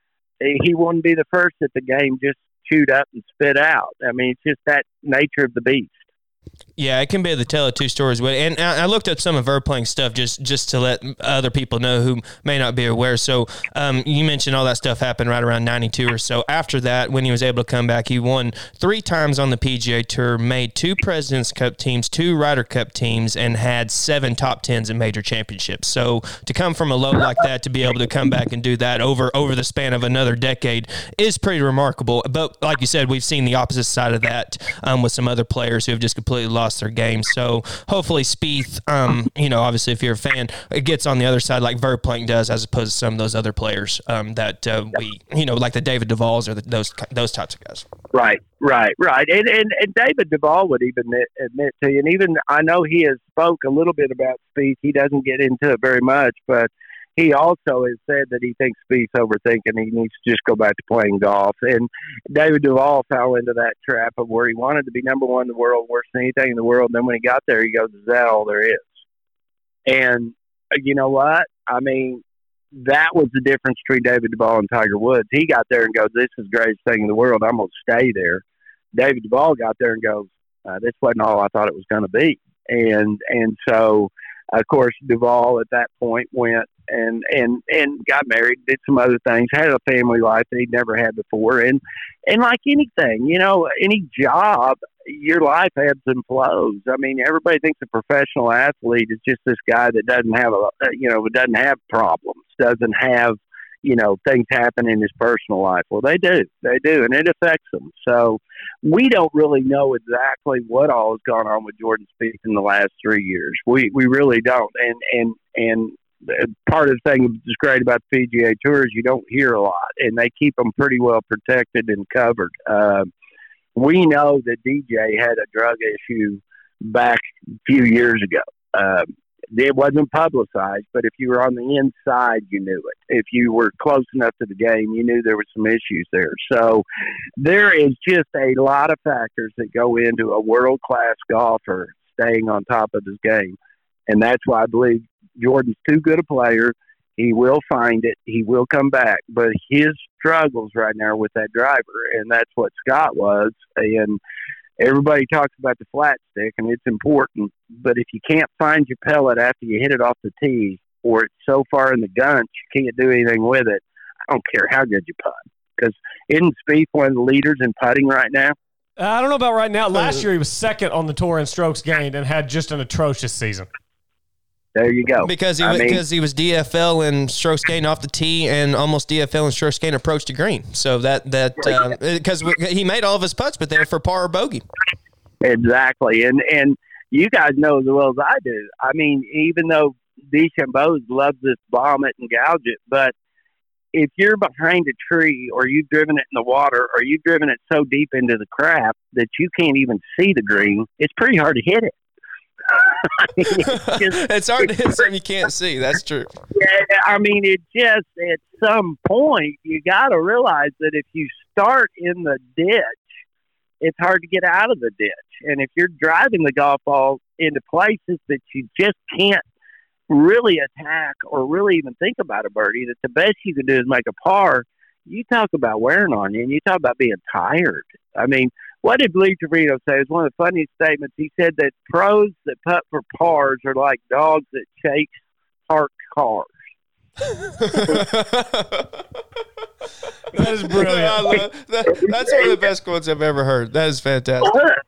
he wouldn't be the first that the game just chewed up and spit out. I mean, it's just that nature of the beast. Yeah, it can be the tale of two stories. And I looked up some of Verplanck's stuff just, just to let other people know who may not be aware. So um, you mentioned all that stuff happened right around ninety-two or so. After that, when he was able to come back, he won three times on the P G A Tour, made two President's Cup teams, two Ryder Cup teams, and had seven top tens in major championships. So to come from a low like that, to be able to come back and do that over, over the span of another decade is pretty remarkable. But like you said, we've seen the opposite side of that um, with some other players who have just completely lost their game. So hopefully Spieth, um, you know, obviously if you're a fan, it gets on the other side like Verplanck does, as opposed to some of those other players um, that uh, we, you know, like the David Duvals or the, those those types of guys. Right, right, right. And and, and David Duval would even admit, admit to you, and even I know he has spoke a little bit about Spieth. He doesn't get into it very much, but he also has said that he thinks Spieth's overthinking. He needs to just go back to playing golf. And David Duval fell into that trap of where he wanted to be number one in the world, worse than anything in the world. And then when he got there, he goes, is that all there is? And you know what? I mean, that was the difference between David Duval and Tiger Woods. He got there and goes, this is the greatest thing in the world. I'm going to stay there. David Duval got there and goes, uh, this wasn't all I thought it was going to be. And, and so, of course, Duval at that point went and, and, and got married, did some other things, had a family life that he'd never had before. And, and like anything, you know, any job, your life ebbs and flows. I mean, everybody thinks a professional athlete is just this guy that doesn't have a, you know, doesn't have problems, doesn't have, you know, things happen in his personal life. Well, they do, they do. And it affects them. So we don't really know exactly what all has gone on with Jordan Spieth in the last three years. We, we really don't. And, and, and, part of the thing that's great about the P G A Tour is you don't hear a lot, and they keep them pretty well protected and covered. Uh, we know that D J had a drug issue back a few years ago. Uh, it wasn't publicized, but if you were on the inside, you knew it. If you were close enough to the game, you knew there were some issues there. So there is just a lot of factors that go into a world-class golfer staying on top of his game, and that's why I believe Jordan's too good a player. He will find it. He will come back. But his struggles right now are with that driver, and that's what Scott was. And everybody talks about the flat stick, and it's important. But if you can't find your pellet after you hit it off the tee, or it's so far in the gunch you can't do anything with it, I don't care how good you putt. Because isn't Spieth one of the leaders in putting right now? I don't know about right now. Last year he was second on the tour in strokes gained and had just an atrocious season. There you go. Because he, I mean, because he was D F L and strokes gained off the tee, and almost D F L and strokes gained approach to green. So that that because uh, he made all of his putts, but they were for par or bogey. Exactly, and and you guys know as well as I do. I mean, even though DeChambeau loves this bomb it and gouge it, but if you're behind a tree or you've driven it in the water or you've driven it so deep into the crap that you can't even see the green, it's pretty hard to hit it. I mean, it's, just, it's hard to hit something you can't see. That's true. Yeah, I mean, it just at some point you got to realize that if you start in the ditch, it's hard to get out of the ditch. And if you're driving the golf ball into places that you just can't really attack or really even think about a birdie, that the best you can do is make a par. You talk about wearing on you, and you talk about being tired. I mean, what did Lee Trevino say? It was one of the funniest statements. He said that pros that putt for pars are like dogs that chase parked cars. That is brilliant. I love, that, that's one of the best quotes I've ever heard. That is fantastic.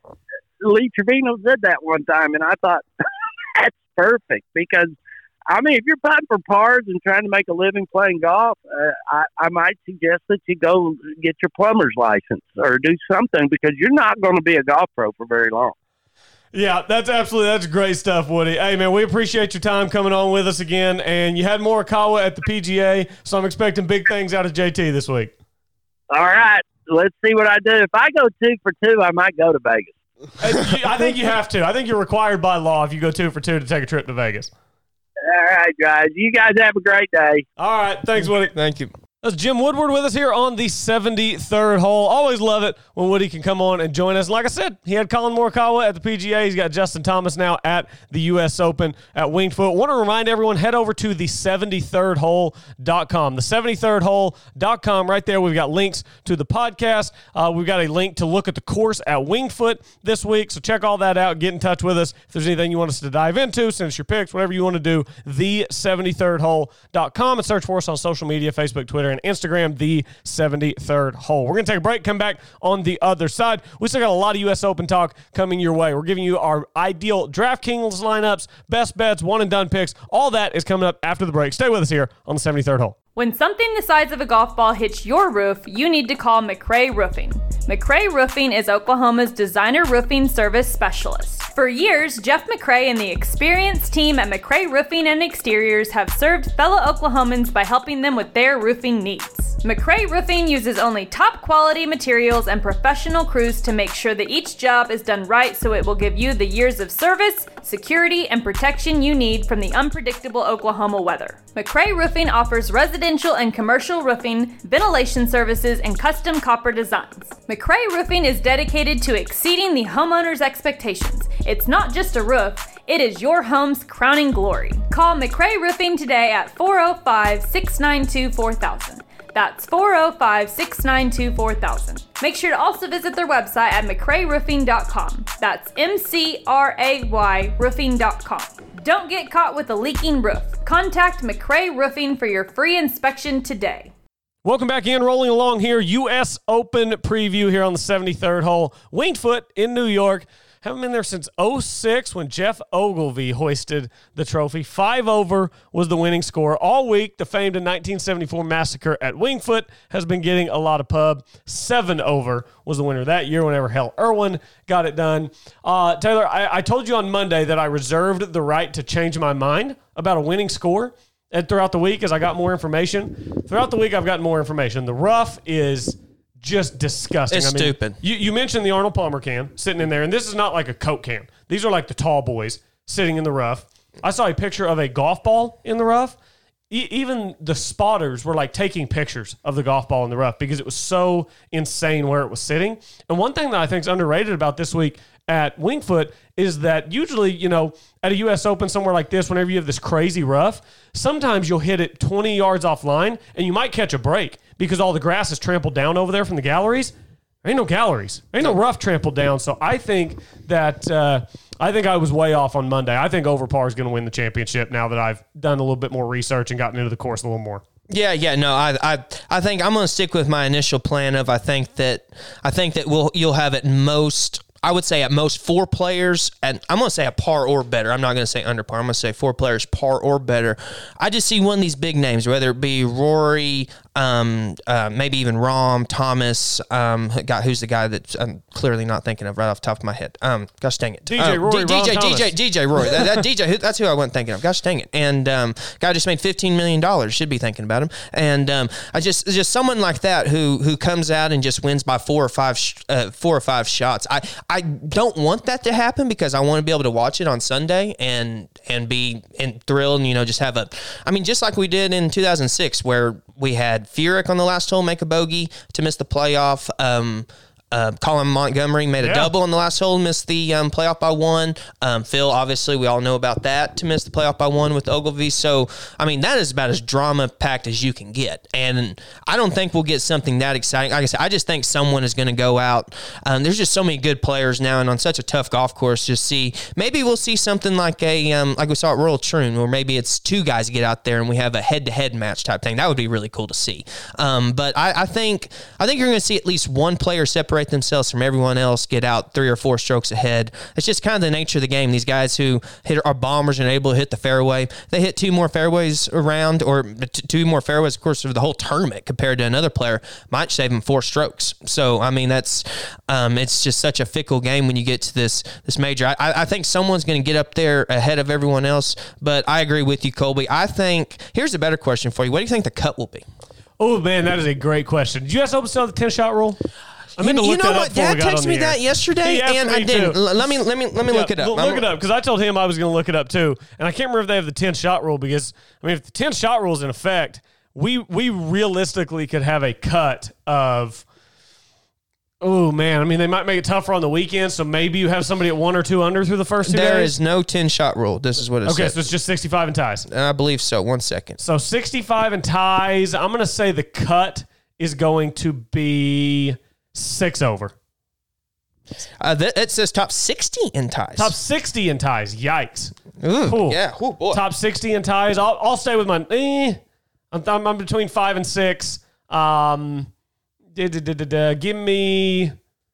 Lee Trevino said that one time, and I thought, that's perfect, because, I mean, if you're putting for pars and trying to make a living playing golf, uh, I, I might suggest that you go get your plumber's license or do something, because you're not going to be a golf pro for very long. Yeah, that's absolutely, that's great stuff, Woody. Hey, man, we appreciate your time coming on with us again, and you had Morikawa at the P G A, so I'm expecting big things out of J T this week. All right, let's see what I do. If I go two for two, I might go to Vegas. I think you have to. I think you're required by law if you go two for two to take a trip to Vegas. All right, guys. You guys have a great day. All right. Thanks, Woody. Thank you. That's Jim Woodward with us here on the seventy-third hole. Always love it when Woody can come on and join us. Like I said, he had Colin Morikawa at the P G A. He's got Justin Thomas now at the U S Open at Winged Foot. Want to remind everyone, head over to the seventy-third hole dot com. The seventy-third hole dot com. Right there, we've got links to the podcast. Uh, we've got a link to look at the course at Winged Foot this week. So check all that out. Get in touch with us. If there's anything you want us to dive into, send us your picks, whatever you want to do, the seventy-third hole dot com, and search for us on social media, Facebook, Twitter, and Instagram, the seventy-third hole. We're going to take a break, come back on the other side. We still got a lot of U S Open talk coming your way. We're giving you our ideal DraftKings lineups, best bets, one and done picks. All that is coming up after the break. Stay with us here on the seventy-third hole. When something the size of a golf ball hits your roof, you need to call McRae Roofing. McRae Roofing is Oklahoma's designer roofing service specialist. For years, Jeff McRae and the experienced team at McRae Roofing and Exteriors have served fellow Oklahomans by helping them with their roofing needs. McRae Roofing uses only top quality materials and professional crews to make sure that each job is done right, so it will give you the years of service, security, and protection you need from the unpredictable Oklahoma weather. McRae Roofing offers residential and commercial roofing, ventilation services, and custom copper designs. McRae Roofing is dedicated to exceeding the homeowner's expectations. It's not just a roof, it is your home's crowning glory. Call McRae Roofing today at four oh five, six nine two, four thousand. That's four oh five, six nine two, four thousand. Make sure to also visit their website at mcrae roofing dot com. That's M C R A Y roofing dot com. Don't get caught with a leaking roof. Contact McRae Roofing for your free inspection today. Welcome back in, rolling along here. U S Open preview here on the seventy-third hole. Winged Foot in New York. Haven't been there since oh six when Jeff Ogilvy hoisted the trophy. Five over was the winning score. All week, the famed nineteen seventy-four massacre at Winged Foot has been getting a lot of pub. Seven over was the winner that year whenever Hal Irwin got it done. Uh, Taylor, I, I told you on Monday that I reserved the right to change my mind about a winning score. And throughout the week, as I got more information, throughout the week, I've gotten more information. The rough is just disgusting. It's I mean, stupid. You, you mentioned the Arnold Palmer can sitting in there, and this is not like a Coke can. These are like the tall boys sitting in the rough. I saw a picture of a golf ball in the rough. E- even the spotters were like taking pictures of the golf ball in the rough because it was so insane where it was sitting. And one thing that I think is underrated about this week at Winged Foot is that usually, you know, at a U S Open somewhere like this, whenever you have this crazy rough, sometimes you'll hit it twenty yards offline and you might catch a break because all the grass is trampled down over there from the galleries. There ain't no galleries. There ain't no rough trampled down. So I think that uh, I think I was way off on Monday. I think Overpar is going to win the championship now that I've done a little bit more research and gotten into the course a little more. Yeah, yeah, no, I, I, I think I'm going to stick with my initial plan of I think that I think that we'll you'll have at most. I would say at most four players, and I'm going to say a par or better. I'm not going to say under par. I'm going to say four players, par or better. I just see one of these big names, whether it be Rory, um, uh, maybe even Rahm, Thomas, um, guy, who's the guy that I'm clearly not thinking of right off the top of my head. Um, gosh dang it. D J um, Rory, D- Ron DJ, Thomas. DJ, D J Rory. That, that D J, that's who I wasn't thinking of. Gosh dang it. And um, guy just made fifteen million dollars. Should be thinking about him. And um, I just just someone like that who who comes out and just wins by four or five sh- uh, four or five shots. I, I don't want that to happen because I want to be able to watch it on Sunday and and be and thrilled and, you know, just have a, I mean, just like we did in two thousand six where we had Furyk on the last hole make a bogey to miss the playoff. Um, Uh, Colin Montgomery made a Yeah. double in the last hole, missed the um, playoff by one. Um, Phil, obviously, we all know about that, to miss the playoff by one with Ogilvy. So, I mean, that is about as drama-packed as you can get. And I don't think we'll get something that exciting. Like I said, I just think someone is going to go out. Um, there's just so many good players now, and on such a tough golf course, just see, maybe we'll see something like a um, like we saw at Royal Troon, where maybe it's two guys get out there and we have a head-to-head match type thing. That would be really cool to see. Um, but I, I think I think you're going to see at least one player separate themselves from everyone else, get out three or four strokes ahead. It's just kind of the nature of the game. These guys who hit are bombers and able to hit the fairway, they hit two more fairways around, or t- two more fairways, of course, of the whole tournament compared to another player, might save them four strokes. So, I mean, that's um, it's just such a fickle game when you get to this this major. I, I think someone's going to get up there ahead of everyone else, but I agree with you, Colby. I think, here's a better question for you. What do you think the cut will be? Oh, man, that is a great question. Did you guys open still the ten-shot rule? I mean, you, you know what? Dad texted me that yesterday, and I didn't. L- Let me let me let me yeah, look it up. Look I'm, it up, because I told him I was going to look it up too, and I can't remember if they have the ten-shot rule. Because I mean, if the ten-shot rule is in effect, we we realistically could have a cut of. Oh man, I mean, they might make it tougher on the weekend, so maybe you have somebody at one or two under through the first two there days. is no ten-shot rule. This is what it okay, says. so it's just sixty-five and ties. I believe so. One second. So sixty-five and ties. I'm going to say the cut is going to be six over. Uh, th- it says top sixty in ties. Top sixty in ties. Yikes. Ooh, Ooh. yeah. Ooh, boy. Top sixty in ties. I'll, I'll stay with my. Eh, I'm, I'm, I'm between five and six. Um, da, da, da, da, da. Give me,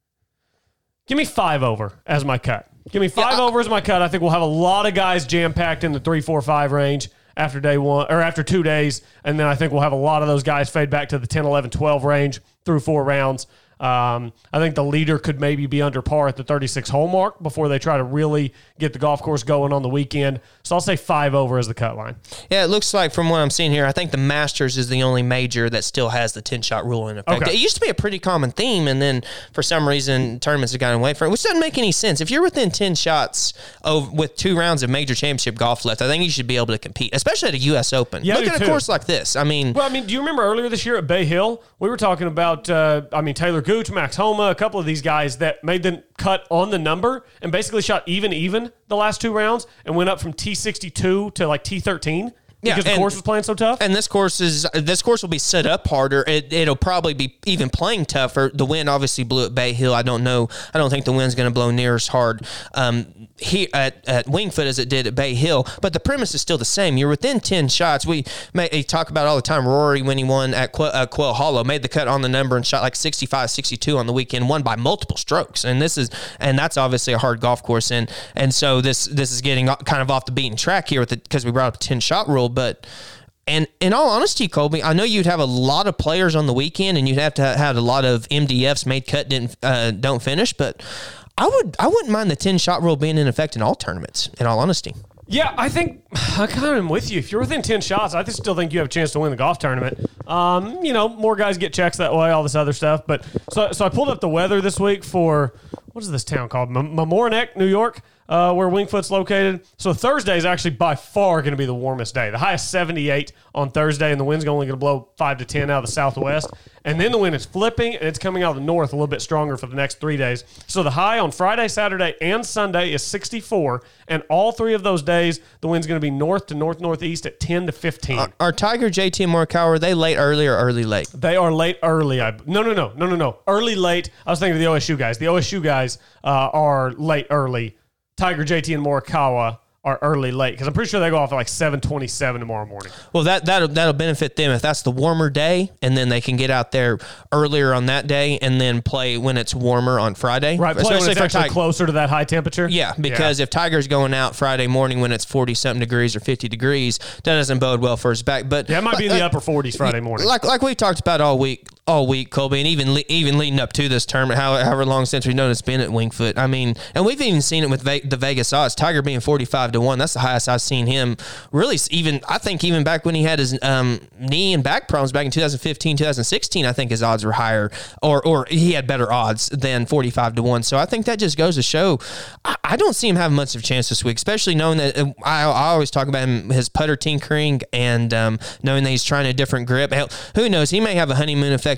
give me five over as my cut. Give me five Yeah, I- over as my cut. I think we'll have a lot of guys jam packed in the three, four, five range after day one or after two days, and then I think we'll have a lot of those guys fade back to the ten, eleven, twelve range through four rounds. Um, I think the leader could maybe be under par at the thirty-six hole mark before they try to really get the golf course going on the weekend. So I'll say five over as the cut line. Yeah, it looks like from what I'm seeing here, I think the Masters is the only major that still has the ten-shot rule in effect. Okay. It used to be a pretty common theme, and then for some reason, tournaments have gotten away from it, which doesn't make any sense. If you're within ten shots of, with two rounds of major championship golf left, I think you should be able to compete, especially at a U S Open. Yeah, I Look do at a too. course like this. I mean, Well, I mean, do you remember earlier this year at Bay Hill, we were talking about, uh, I mean, Taylor Gooch, Max Homa, a couple of these guys that made the cut on the number and basically shot even, even the last two rounds and went up from T sixty-two to like T thirteen. Yeah, Because the and- course was playing so tough. And this course is this course will be set up harder. It, it'll probably be even playing tougher. The wind obviously blew at Bay Hill. I don't know. I don't think the wind's going to blow near as hard um, here at, at Wingfoot as it did at Bay Hill. But the premise is still the same. You're within ten shots. We may talk about all the time. Rory, when he won at Quail, uh, Quail Hollow, made the cut on the number and shot like sixty-five, sixty-two on the weekend, won by multiple strokes. And this is and that's obviously a hard golf course. And and so this this is getting kind of off the beaten track here with because we brought up the ten shot rule, but. And in all honesty, Colby, I know you'd have a lot of players on the weekend, and you'd have to have a lot of M D Fs made cut didn't uh, don't finish. But I would I wouldn't mind the ten shot rule being in effect in all tournaments. In all honesty, Yeah, I think I kind of am with you. If you're within ten shots, I just still think you have a chance to win the golf tournament. Um, you know, more guys get checks that way, all this other stuff. But so, so I pulled up the weather this week for what is this town called? M- Mamaroneck, New York, uh, where Wingfoot's located. So Thursday is actually by far going to be the warmest day. The high is seventy-eight on Thursday, and the wind's only going to blow five to ten out of the southwest. And then the wind is flipping, and it's coming out of the north a little bit stronger for the next three days. So the high on Friday, Saturday, and Sunday is sixty-four, and all three of those days, the wind's going to be north to north-northeast at ten to fifteen. are, are Tiger, J T, and Morikawa, are they late early or early late? They are late early. I no no no no no no early late. I was thinking of the O S U guys. The O S U guys uh, are late early. Tiger, J T, and Morikawa are early late because I'm pretty sure they go off at like seven twenty-seven tomorrow morning. Well, that that'll, that'll benefit them if that's the warmer day, and then they can get out there earlier on that day and then play when it's warmer on Friday. Right, play when Especially it's for actually Tiger. closer to that high temperature. Yeah, because if Tiger's going out Friday morning when it's forty-something degrees or fifty degrees, that doesn't bode well for his back. But yeah, it might be in the uh, upper forties Friday morning. Like like we talked about all week, all week, Colby, and even le- even leading up to this tournament, how, however long since we've known it's been at Wingfoot. I mean, and we've even seen it with Ve- the Vegas odds. Tiger being forty-five to one, that's the highest I've seen him. Really, even I think even back when he had his um, knee and back problems back in two thousand fifteen, two thousand sixteen, I think his odds were higher, or or he had better odds than forty-five to one. So I think that just goes to show I, I don't see him having much of a chance this week, especially knowing that uh, I, I always talk about him, his putter tinkering, and um, knowing that he's trying a different grip. Hell, who knows? He may have a honeymoon effect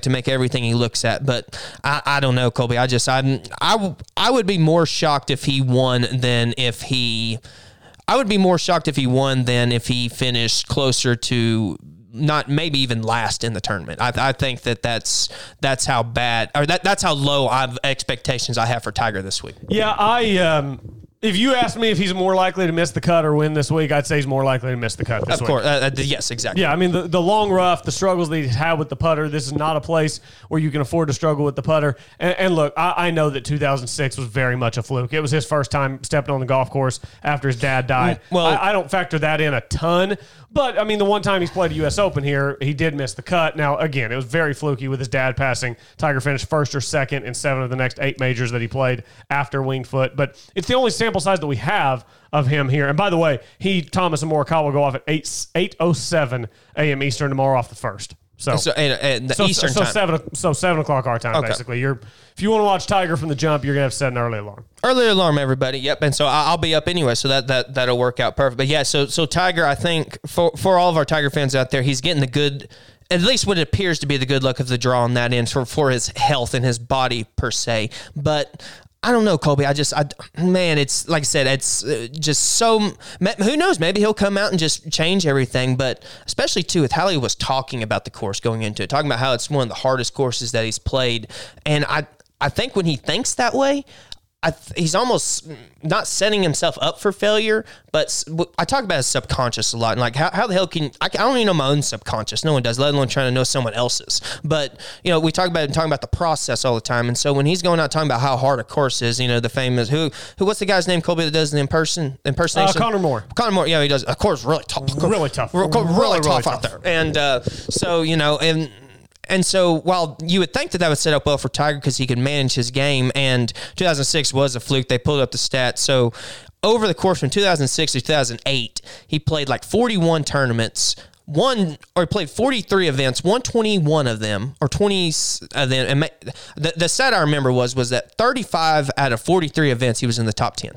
to make everything he looks at. But I, I don't know, Colby. I just I'm I I would be more shocked if he won than if he. I would be more shocked if he won than if he finished closer to. Not maybe even last in the tournament. I, I think that that's that's how bad or that that's how low I've expectations I have for Tiger this week. Yeah, I um, if you ask me if he's more likely to miss the cut or win this week, I'd say he's more likely to miss the cut this of week. course, uh, uh, yes, exactly. Yeah, I mean the the long rough, the struggles that he's had with the putter. This is not a place where you can afford to struggle with the putter. And, and look, I, I know that two thousand six was very much a fluke. It was his first time stepping on the golf course after his dad died. Well, I, I don't factor that in a ton. But, I mean, the one time he's played a U S Open here, he did miss the cut. Now, again, it was very fluky with his dad passing. Tiger finished first or second in seven of the next eight majors that he played after Winged Foot. But it's the only sample size that we have of him here. And by the way, he, Thomas, and Morikawa go off at eight oh seven a.m. Eastern tomorrow off the first. So, so and, and the so, Eastern so time. Seven, so seven o'clock our time, Okay. basically. You're if you want to watch Tiger from the jump, you're going to have to set an early alarm. Early alarm, everybody. Yep, and so I- I'll be up anyway, so that that that'll work out perfect. But yeah, so so Tiger, I think for for all of our Tiger fans out there, he's getting the good, at least what it appears to be the good luck of the draw on that end for for his health and his body per se. But I don't know, Colby. I just, I, man, it's like I said, it's uh, just so. Who knows? Maybe he'll come out and just change everything. But especially too with how he was talking about the course going into it, talking about how it's one of the hardest courses that he's played, and I, I think when he thinks that way, I th- he's almost not setting himself up for failure, but s- I talk about his subconscious a lot. And like, how, how the hell can, I, I don't even know my own subconscious. No one does, let alone trying to know someone else's. But, you know, we talk about talking about the process all the time. And so when he's going out talking about how hard a course is, you know, the famous, who, who what's the guy's name, Colby, that does the in-person, impersonation? Uh, Connor Moore. Connor Moore, yeah, he does. Of course, really tough. Really tough. Really, really, Really, tough really out tough. there. And uh, so, you know, and And so while you would think that that would set up well for Tiger because he could manage his game, and two thousand six was a fluke, they pulled up the stats. So over the course from two thousand six to two thousand eight, he played like forty-one tournaments, one or he played forty-three events, won twenty-one of them or twenty of them. And ma- the, the stat I remember was was that thirty-five out of forty-three events he was in the top ten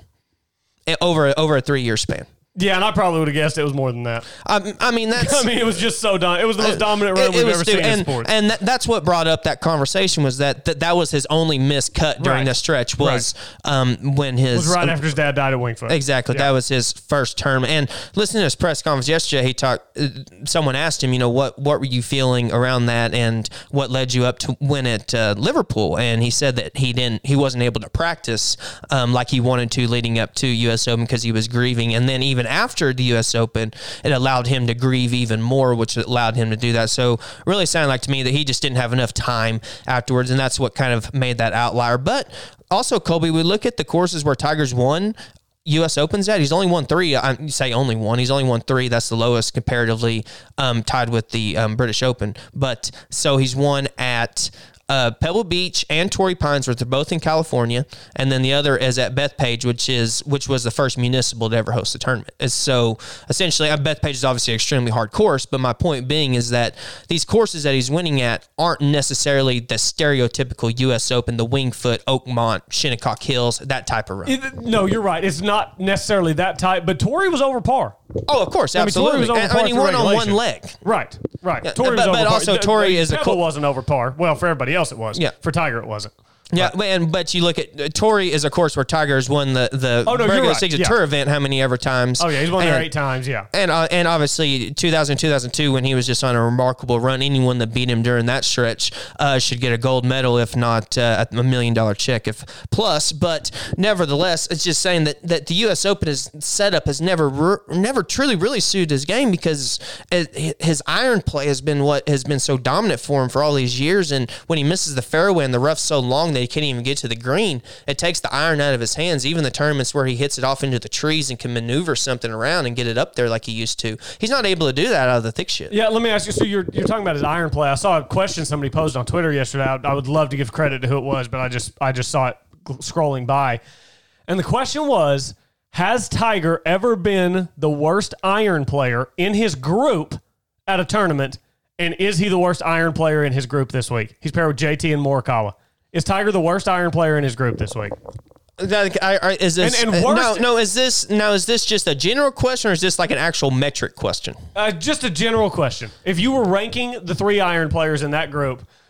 over over a three-year span. Yeah, and I probably would have guessed it was more than that. I, I mean, that's. I mean, it was just so dom- It was the most dominant run It- we've it was ever stu- seen and, in sports. And that, that's what brought up that conversation was that that, that was his only missed cut during Right. the stretch was um, when his. It was right after his dad died at Winged Foot. Exactly. Yeah. That was his first term. And listening to his press conference yesterday, he talked, uh, someone asked him, you know, what, what were you feeling around that and what led you up to win at uh, Liverpool? And he said that he didn't, he wasn't able to practice um, like he wanted to leading up to U S Open because he was grieving. And then even after the U S Open, it allowed him to grieve even more, which allowed him to do that. So really sounded like to me that he just didn't have enough time afterwards. And that's what kind of made that outlier. But also, Colby, we look at the courses where Tiger's won U S Open's at. He's only won three. I say only one. He's only won three. That's the lowest comparatively, um, tied with the um, British Open. But so he's won at uh, Pebble Beach and Torrey Pines, which are both in California, and then the other is at Bethpage, which is which was the first municipal to ever host a tournament. And so essentially, uh, Bethpage is obviously an extremely hard course. But my point being is that these courses that he's winning at aren't necessarily the stereotypical U S Open, the Winged Foot, Oakmont, Shinnecock Hills, that type of run. It- no, you're right. It's not necessarily that tight, but Torrey was over par. Oh, of course, I mean, Torrey absolutely. was over And, par I mean, he through won on one regulation. leg. Right, right. Yeah, Torrey was but- over but par. also The- Torrey the is a Pebble co- wasn't over par. Well, for everybody else it was. Yeah. For Tiger it wasn't. Yeah, and but you look at uh, Torrey is a course where Tiger's won the the Oh, no, you're regular right. Signature Yeah. Tour event how many ever times? Oh yeah, he's won there And- eight times. Yeah. And uh, and obviously two thousand, two thousand two when he was just on a remarkable run, anyone that beat him during that stretch uh, should get a gold medal, if not uh, a million dollar check, if plus. But nevertheless, it's just saying that, that the U S Open is setup has never re- never truly really suited his game because it, his iron play has been what has been so dominant for him for all these years. And when he misses the fairway and the rough's so long that he can't even get to the green, it takes the iron out of his hands. Even the tournaments where he hits it off into the trees and can maneuver something around and get it up there like he used to, he's not able to do that out of the thick shit. Yeah, let me ask you. So you're you're talking about his iron play. I saw a question somebody posed on Twitter yesterday. I, I would love to give credit to who it was, but I just I just saw it scrolling by, and the question was: has Tiger ever been the worst iron player in his group at a tournament? And is he the worst iron player in his group this week? He's paired with J T and Morikawa. Is Tiger the worst iron player in his group this week? Like, I- I- Is this And- and uh, no? worst- No, is this now? Is this just a general question, or is this like an actual metric question? Uh, just a general question. If you were ranking the three iron players in that group,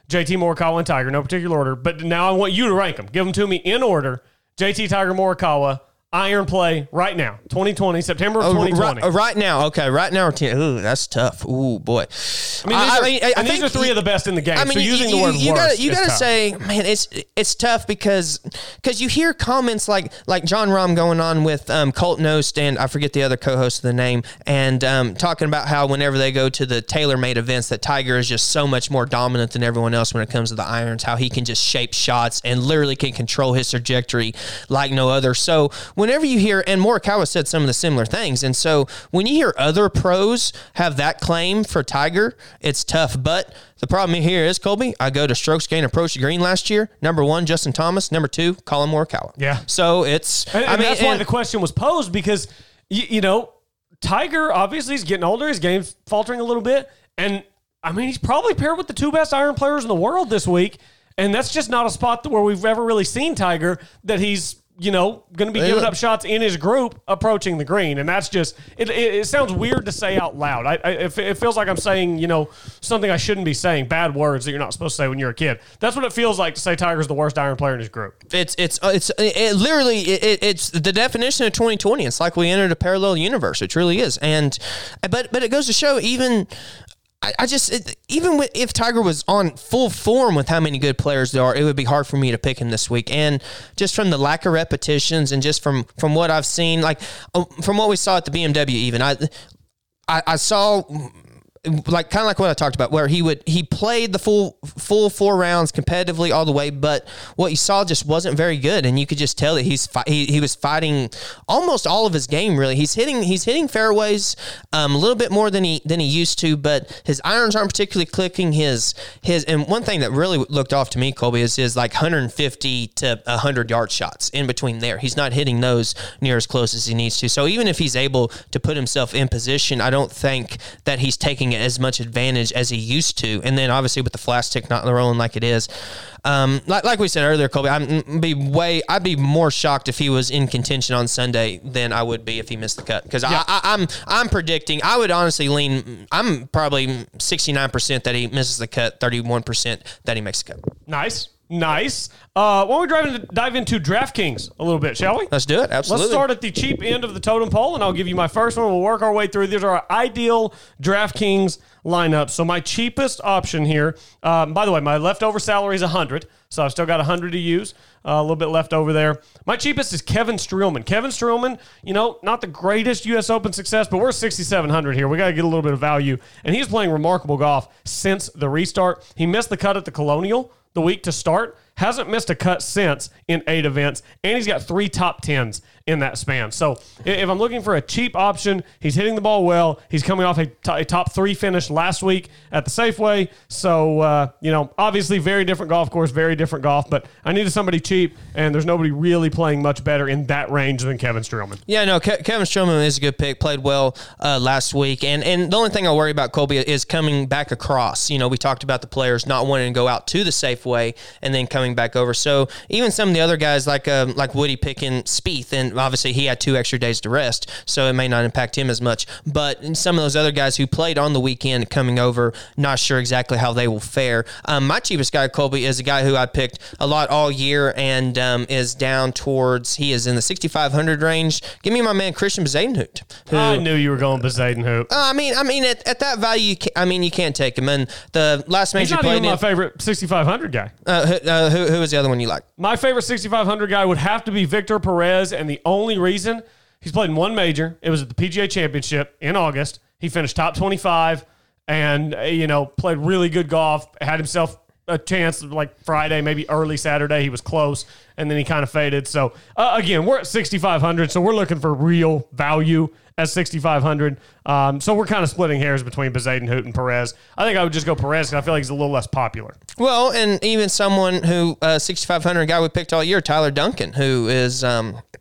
J T, Morikawa, and Tiger, no particular order. But now I want you to rank them. Give them to me in order. J T, Tiger, Morikawa, iron play right now, twenty twenty, September of Oh, twenty twenty. right, right now, okay, right now. Ooh, that's tough. Ooh, boy. I mean, these, are, I mean, I and these think are three you, of the best in the game. I mean, so you, using you, the word you worst gotta, you is gotta tough. say, man, it's it's tough because because you hear comments like like John Rahm going on with um, Colt Knost and I forget the other co-host of the name, and um, talking about how whenever they go to the tailor-made events, that Tiger is just so much more dominant than everyone else when it comes to the irons. How he can just shape shots and literally can control his trajectory like no other. So whenever you hear, and Morikawa said some of the similar things, and so when you hear other pros have that claim for Tiger, it's tough. But the problem here is, Colby, I go to strokes gained approach to green last year. Number one, Justin Thomas. Number two, Colin Morikawa. Yeah. So it's, And, I and mean, that's why and- the question was posed because, you, you know, Tiger, obviously, he's getting older. His game's faltering a little bit. And, I mean, he's probably paired with the two best iron players in the world this week. And that's just not a spot where we've ever really seen Tiger that he's, you know, going to be giving up shots in his group approaching the green. And that's just, it, it, it sounds weird to say out loud. I, I it, it feels like I'm saying, you know, something I shouldn't be saying, bad words that you're not supposed to say when you're a kid. That's what it feels like to say Tiger's the worst iron player in his group. It's it's it's it literally it, it's the definition of twenty twenty. It's like we entered a parallel universe. It truly is. And but but it goes to show even. I, I just it, even with, if Tiger was on full form with how many good players there are, it would be hard for me to pick him this week. And just from the lack of repetitions and just from from what I've seen, like from what we saw at the B M W, even I I, I saw. Like kind of like what I talked about, where he would he played the full full four rounds competitively all the way, but what you saw just wasn't very good, and you could just tell that he's fi- he he was fighting almost all of his game. Really, he's hitting he's hitting fairways um, a little bit more than he than he used to, but his irons aren't particularly clicking. His his and one thing that really looked off to me, Colby, is his like one hundred fifty to one hundred yard shots in between there. He's not hitting those near as close as he needs to. So even if he's able to put himself in position, I don't think that he's taking it as much advantage as he used to. And then obviously with the flash stick not rolling like it is, um, like, like we said earlier, Colby, I'd be way, I'd be more shocked if he was in contention on Sunday than I would be if he missed the cut. Because yeah. I, I, I'm, I'm predicting, I would honestly lean, I'm probably sixty-nine percent that he misses the cut, thirty-one percent that he makes the cut. Nice. Nice. Uh, why don't we dive into, dive into DraftKings a little bit, shall we? Let's do it. Absolutely. Let's start at the cheap end of the totem pole, and I'll give you my first one. We'll work our way through. These are our ideal DraftKings lineups. So my cheapest option here, um, by the way, my leftover salary is one hundred dollars, so I've still got one hundred dollars to use, uh, a little bit left over there. My cheapest is Kevin Streelman. Kevin Streelman, you know, not the greatest U S Open success, but we're sixty-seven hundred dollars here. We got to get a little bit of value, and he's playing remarkable golf since the restart. He missed the cut at the Colonial the week to start, hasn't missed a cut since in eight events, and he's got three top tens in that span. So if I'm looking for a cheap option, he's hitting the ball well. He's coming off a, t- a top three finish last week at the Safeway. So, uh, you know, obviously very different golf course, very different golf, but I needed somebody cheap, and there's nobody really playing much better in that range than Kevin Streelman. Yeah, no, Ke- Kevin Streelman is a good pick. Played well uh, last week. And and the only thing I worry about, Colby, is coming back across. You know, we talked about the players not wanting to go out to the Safeway and then coming back over. So even some of the other guys like um, like Woody picking Spieth, and obviously he had two extra days to rest, so it may not impact him as much. But some of those other guys who played on the weekend coming over, not sure exactly how they will fare. Um, my cheapest guy, Colby, is a guy who I picked a lot all year and um, is down towards, he is in the sixty-five hundred range. Give me my man Christian Bezuidenhout. Who, I knew you were going Bezuidenhout. Uh, I mean, I mean, at, at that value, you can, I mean, you can't take him. And the last major He's not played even my in, favorite sixty-five hundred guy. uh, who, uh, who, who was the other one you like? My favorite sixty-five hundred guy would have to be Victor Perez, and the only reason, he's played in one major. It was at the P G A Championship in August. He finished top twenty-five and, uh, you know, played really good golf, had himself a chance like Friday, maybe early Saturday. He was close, and then he kind of faded. So, uh, again, we're at sixty-five hundred, so we're looking for real value at sixty-five hundred. Um, so we're kind of splitting hairs between Bezuidenhout and Perez. I think I would just go Perez because I feel like he's a little less popular. Well, and even someone who, uh, sixty-five hundred guy we picked all year, Tyler Duncan, who is, um,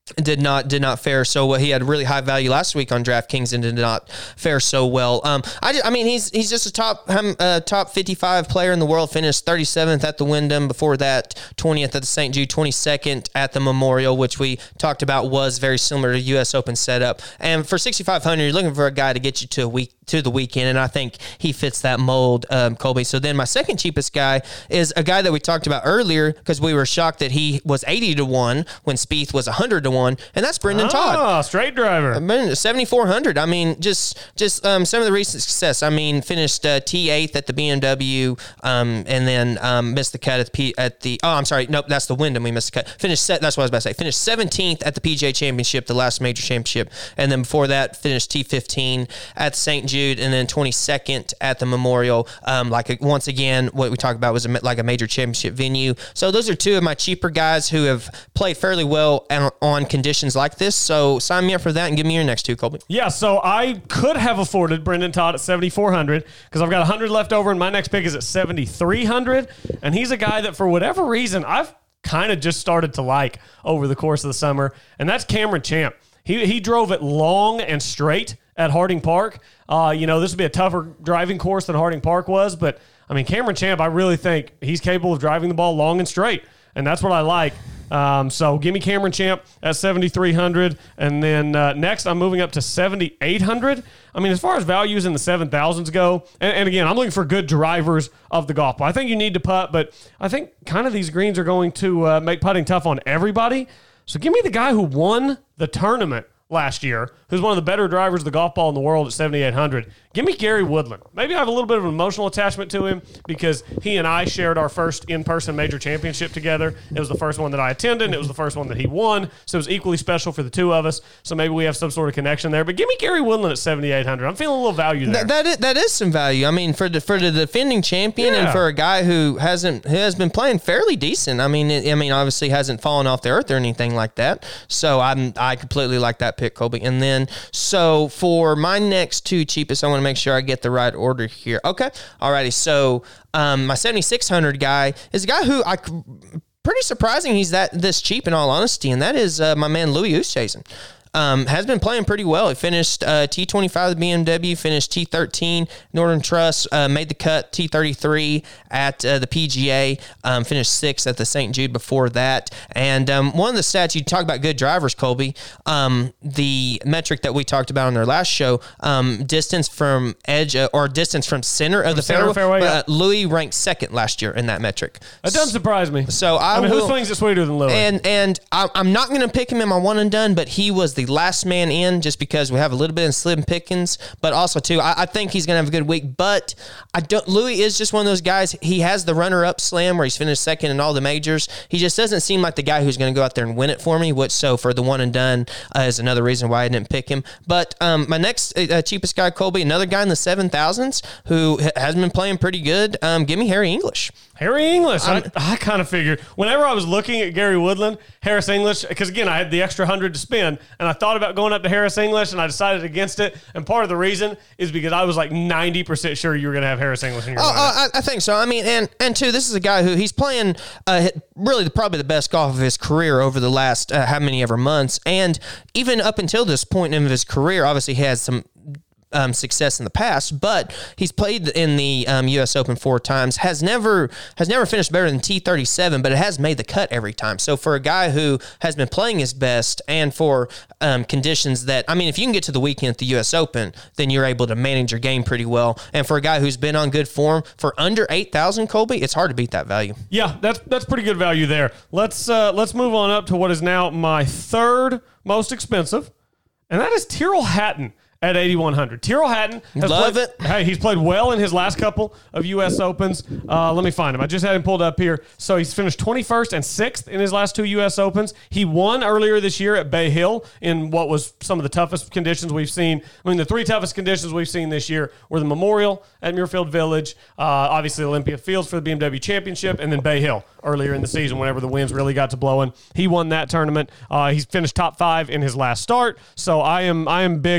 did not did not fare so well. He had really high value last week on DraftKings and did not fare so well. Um, I, just, I mean, he's he's just a top um, uh, top fifty-five player in the world. Finished thirty-seventh at the Wyndham. Before that, twentieth at the Saint Jude, twenty-second at the Memorial, which we talked about was very similar to U S Open setup. And for sixty-five hundred, you're looking for a guy to get you to a week to the weekend, and I think he fits that mold, um, Colby. So then my second cheapest guy is a guy that we talked about earlier because we were shocked that he was eighty to one when Spieth was one hundred to one, and that's Brendan oh, Todd. Oh, straight driver. seventy-four hundred. I mean, just just um, some of the recent success. I mean, finished uh, T eighth at the B M W, um, and then um, missed the cut at the P, at the. Oh, I'm sorry. Nope, that's the Wyndham. We missed the cut. Finished. That's what I was about to say. Finished seventeenth at the P G A Championship, the last major championship, and then before that, finished T fifteen at Saint Jude, and then twenty-second at the Memorial. Um, like a, once again, what we talked about was a, like a major championship venue. So those are two of my cheaper guys who have played fairly well on, on conditions like this. So sign me up for that and give me your next two, Colby. Yeah, so I could have afforded Brendan Todd at seventy-four hundred because I've got one hundred left over, and my next pick is at seventy-three hundred. And he's a guy that, for whatever reason, I've kind of just started to like over the course of the summer, and that's Cameron Champ. He he drove it long and straight at Harding Park. Uh, you know, this would be a tougher driving course than Harding Park was, but, I mean, Cameron Champ, I really think he's capable of driving the ball long and straight, and that's what I like. Um, so give me Cameron Champ at seventy-three hundred, and then uh, next I'm moving up to seventy-eight hundred. I mean, as far as values in the seven thousands go, and, and again, I'm looking for good drivers of the golf ball. I think you need to putt, but I think kind of these greens are going to uh, make putting tough on everybody. So give me the guy who won the tournament last year, who's one of the better drivers of the golf ball in the world at seventy-eight hundred. Give me Gary Woodland. Maybe I have a little bit of an emotional attachment to him because he and I shared our first in-person major championship together. It was the first one that I attended, and it was the first one that he won, so it was equally special for the two of us. So maybe we have some sort of connection there. But give me Gary Woodland at seventy-eight hundred. I'm feeling a little value there. That, that, is, that is some value. I mean, for the, for the defending champion Yeah. and for a guy who hasn't who has been playing fairly decent. I mean, it, I mean, obviously hasn't fallen off the earth or anything like that. So I'm I completely like that pick, Colby. And then, so for my next two cheapest, I want to make sure I get the right order here. Okay. Alrighty. So um, my seventy-six hundred guy is a guy who I pretty surprising he's that this cheap in all honesty, and that is uh, my man Louis Oosthuizen. Um, has been playing pretty well. He finished uh, T twenty-five at the B M W, finished T thirteen Northern Trust, uh, made the cut T thirty-three at uh, the P G A, um, finished sixth at the Saint Jude before that. And um, one of the stats, you talk about good drivers, Colby, um, the metric that we talked about on our last show, um, distance from edge uh, or distance from center of From the center fairway, fairway, yeah. uh, Louis ranked second last year in that metric. That doesn't surprise me. So I, I mean, will, who swings it sweeter than Louis? And and I, I'm not going to pick him in my one and done, but he was the last man in just because we have a little bit of slim pickings. But also too, I, I think he's going to have a good week. But I don't. Louis is just one of those guys. He has the runner-up slam where he's finished second in all the majors. He just doesn't seem like the guy who's going to go out there and win it for me. Which so for the one and done uh, is another reason why I didn't pick him. But um, my next uh, cheapest guy, Colby, another guy in the seven thousands who ha- has been playing pretty good. Um, give me Harry English. Harry English. I, I kind of figured whenever I was looking at Gary Woodland, Harris English, because again, I had the extra hundred to spend, and I thought about going up to Harris English, and I decided against it. And part of the reason is because I was like ninety percent sure you were going to have Harris English in your Oh, lineup. uh, I, I think so. I mean, and and two, this is a guy who he's playing uh, really the, probably the best golf of his career over the last uh, how many ever months, and even up until this point in his career, obviously he has some. Um, success in the past, but he's played in the um, U S Open four times. Has never has never finished better than T thirty-seven, but it has made the cut every time. So for a guy who has been playing his best, and for um, conditions that I mean, if you can get to the weekend at the U S Open, then you're able to manage your game pretty well. And for a guy who's been on good form for under eight thousand, Colby, it's hard to beat that value. Yeah, that's that's pretty good value there. Let's uh, let's move on up to what is now my third most expensive, and that is Tyrrell Hatton. At eighty-one hundred. Tyrrell Hatton has Love played, it. Hey, he's played well in his last couple of U S Opens. Uh, let me find him. I just had him pulled up here. So he's finished twenty-first and sixth in his last two U S Opens. He won earlier this year at Bay Hill in what was some of the toughest conditions we've seen. I mean, the three toughest conditions we've seen this year were the Memorial at Muirfield Village, uh, obviously Olympia Fields for the B M W Championship, and then Bay Hill earlier in the season whenever the winds really got to blowing. He won that tournament. Uh, he's finished top five in his last start. So I am I am big on Ty-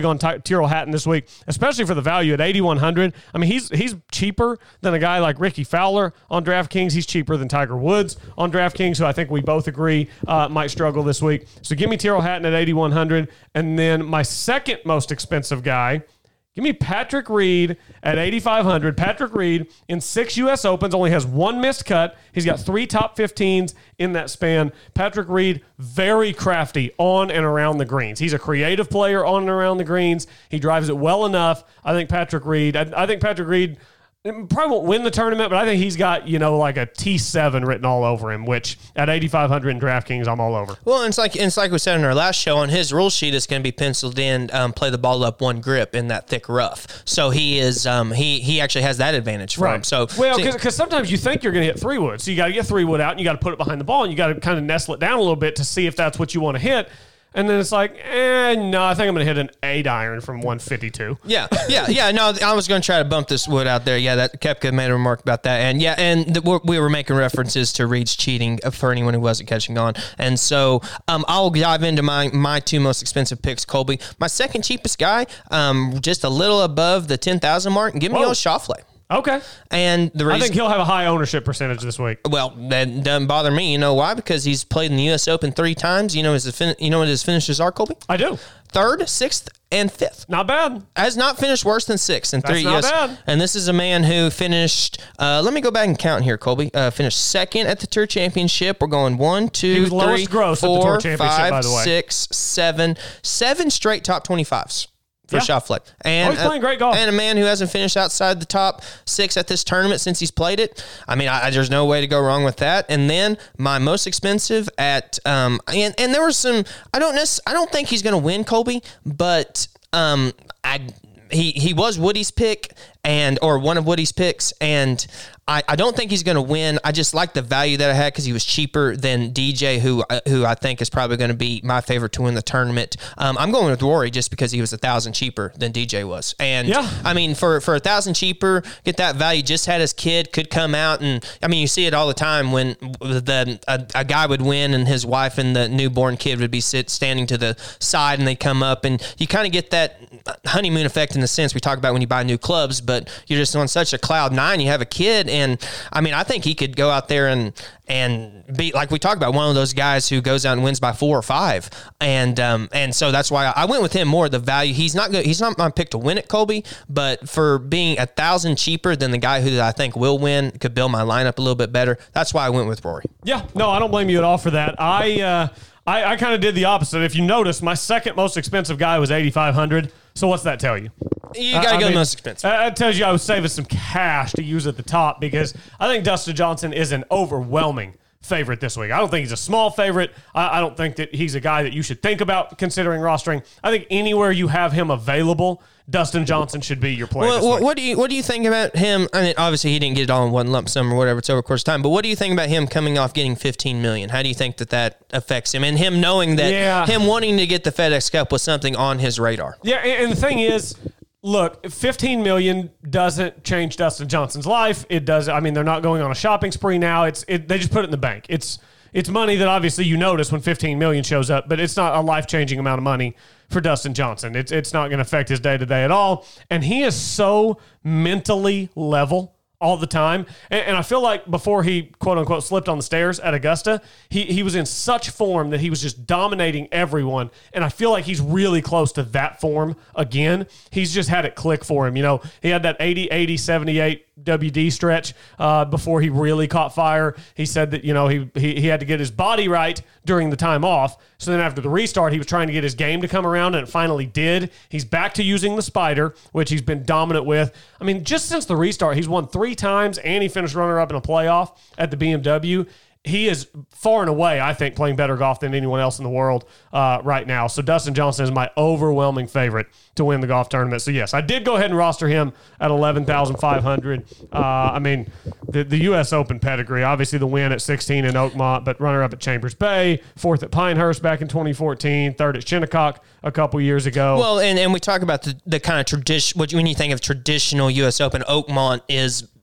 Tyrrell Hatton this week, especially for the value at eighty-one hundred. I mean, he's he's cheaper than a guy like Ricky Fowler on DraftKings. He's cheaper than Tiger Woods on DraftKings, who I think we both agree uh, might struggle this week. So give me Tyrrell Hatton at eighty-one hundred. And then my second most expensive guy, give me Patrick Reed at eighty-five hundred. Patrick Reed in six U S Opens only has one missed cut. He's got three top fifteens in that span. Patrick Reed, very crafty on and around the greens. He's a creative player on and around the greens. He drives it well enough. I think Patrick Reed, I, I think Patrick Reed probably won't win the tournament, but I think he's got, you know, like a T seven written all over him, which at eighty-five hundred in DraftKings, I'm all over. Well, it's like it's like we said in our last show, on his rule sheet is going to be penciled in, um, play the ball up one grip in that thick rough. So he is, um, he he actually has that advantage for right. him. So well, because sometimes you think you're going to hit three wood, so you got to get three wood out and you got to put it behind the ball and you got to kind of nestle it down a little bit to see if that's what you want to hit. And then it's like, eh, no, I think I'm going to hit an eight iron from one fifty-two. Yeah, yeah, yeah. No, I was going to try to bump this wood out there. Yeah, that Koepka made a remark about that. And yeah, and the, we were making references to Reed's cheating for anyone who wasn't catching on. And so um, I'll dive into my, my two most expensive picks, Colby. My second cheapest guy, um, just a little above the ten thousand mark, and give me Whoa. old Schauffele. Okay. And the reason, I think he'll have a high ownership percentage this week. Well, that doesn't bother me. You know why? Because he's played in the U S Open three times. You know his fin- you know what his finishes are, Colby? I do. Third, sixth, and fifth. Not bad. Has not finished worse than sixth in That's three not U S. bad. And this is a man who finished, uh, let me go back and count here, Colby. Uh, finished second at the Tour Championship. We're going one, two, He was three, lowest gross at the Tour four, Championship, five, by the way. six, seven, seven straight top twenty-fives. For Yeah. Schauffele. And, Oh, he's playing great golf. And a man who hasn't finished outside the top six at this tournament since he's played it. I mean, I, I, there's no way to go wrong with that. And then my most expensive at, um, and, and there was some, I don't necess- I don't think he's going to win, Colby, but um, I he he was Woody's pick and or one of Woody's picks, and I, I don't think he's going to win. I just like the value that I had because he was cheaper than D J, who who I think is probably going to be my favorite to win the tournament. Um, I'm going with Rory just because he was a thousand cheaper than D J was, and yeah. I mean for for a thousand cheaper, get that value. Just had his kid could come out, and I mean you see it all the time when the a, a guy would win and his wife and the newborn kid would be sit standing to the side, and they come up, and you kind of get that honeymoon effect in the sense we talk about when you buy new clubs, but you're just on such a cloud nine. You have a kid, and I mean I think he could go out there and and be like we talked about, one of those guys who goes out and wins by four or five, and um and so that's why I went with him more. The value, he's not good. He's not my pick to win it, Colby, but for being a thousand cheaper than the guy who I think will win, could build my lineup a little bit better. That's why I went with Rory. Yeah, no, I don't blame you at all for that. I uh, I, I kind of did the opposite. If you notice, my second most expensive guy was eighty-five hundred. So what's that tell you? You got to uh, go mean, most expensive. Uh, that tells you I was saving some cash to use at the top because I think Dustin Johnson is an overwhelming favorite this week. I don't think he's a small favorite. I, I don't think that he's a guy that you should think about considering rostering. I think anywhere you have him available, Dustin Johnson should be your play. Well, this what, week. what do you what do you think about him? I mean, obviously he didn't get it all in one lump sum or whatever. It's over the course of time. But what do you think about him coming off getting fifteen million dollars? How do you think that that affects him, and him knowing that Yeah. him wanting to get the FedEx Cup was something on his radar? Yeah, and and the thing is, look, fifteen million dollars doesn't change Dustin Johnson's life. It does. I mean, they're not going on a shopping spree now. It's it, they just put it in the bank. It's it's money that obviously you notice when fifteen million dollars shows up, but it's not a life-changing amount of money for Dustin Johnson. It's it's not going to affect his day-to-day at all. And he is so mentally level all the time. And, and I feel like before he, quote unquote, slipped on the stairs at Augusta, he, he was in such form that he was just dominating everyone. And I feel like he's really close to that form again. He's just had it click for him. You know, he had that eighty, eighty, seventy-eight W D stretch uh, before he really caught fire. He said that, you know, he, he he had to get his body right during the time off. So then after the restart, he was trying to get his game to come around, and it finally did. He's back to using the spider, which he's been dominant with. I mean, just since the restart, he's won three times, and he finished runner-up in a playoff at the B M W. He is far and away, I think, playing better golf than anyone else in the world uh, right now. So Dustin Johnson is my overwhelming favorite to win the golf tournament. So, yes, I did go ahead and roster him at eleven thousand five hundred. Uh, I mean, the, the U S Open pedigree, obviously the win at sixteen in Oakmont, but runner-up at Chambers Bay, fourth at Pinehurst back in twenty fourteen, third at Shinnecock a couple years ago. Well, and, and we talk about the, the kind of tradition, what when you think of traditional U S Open, Oakmont is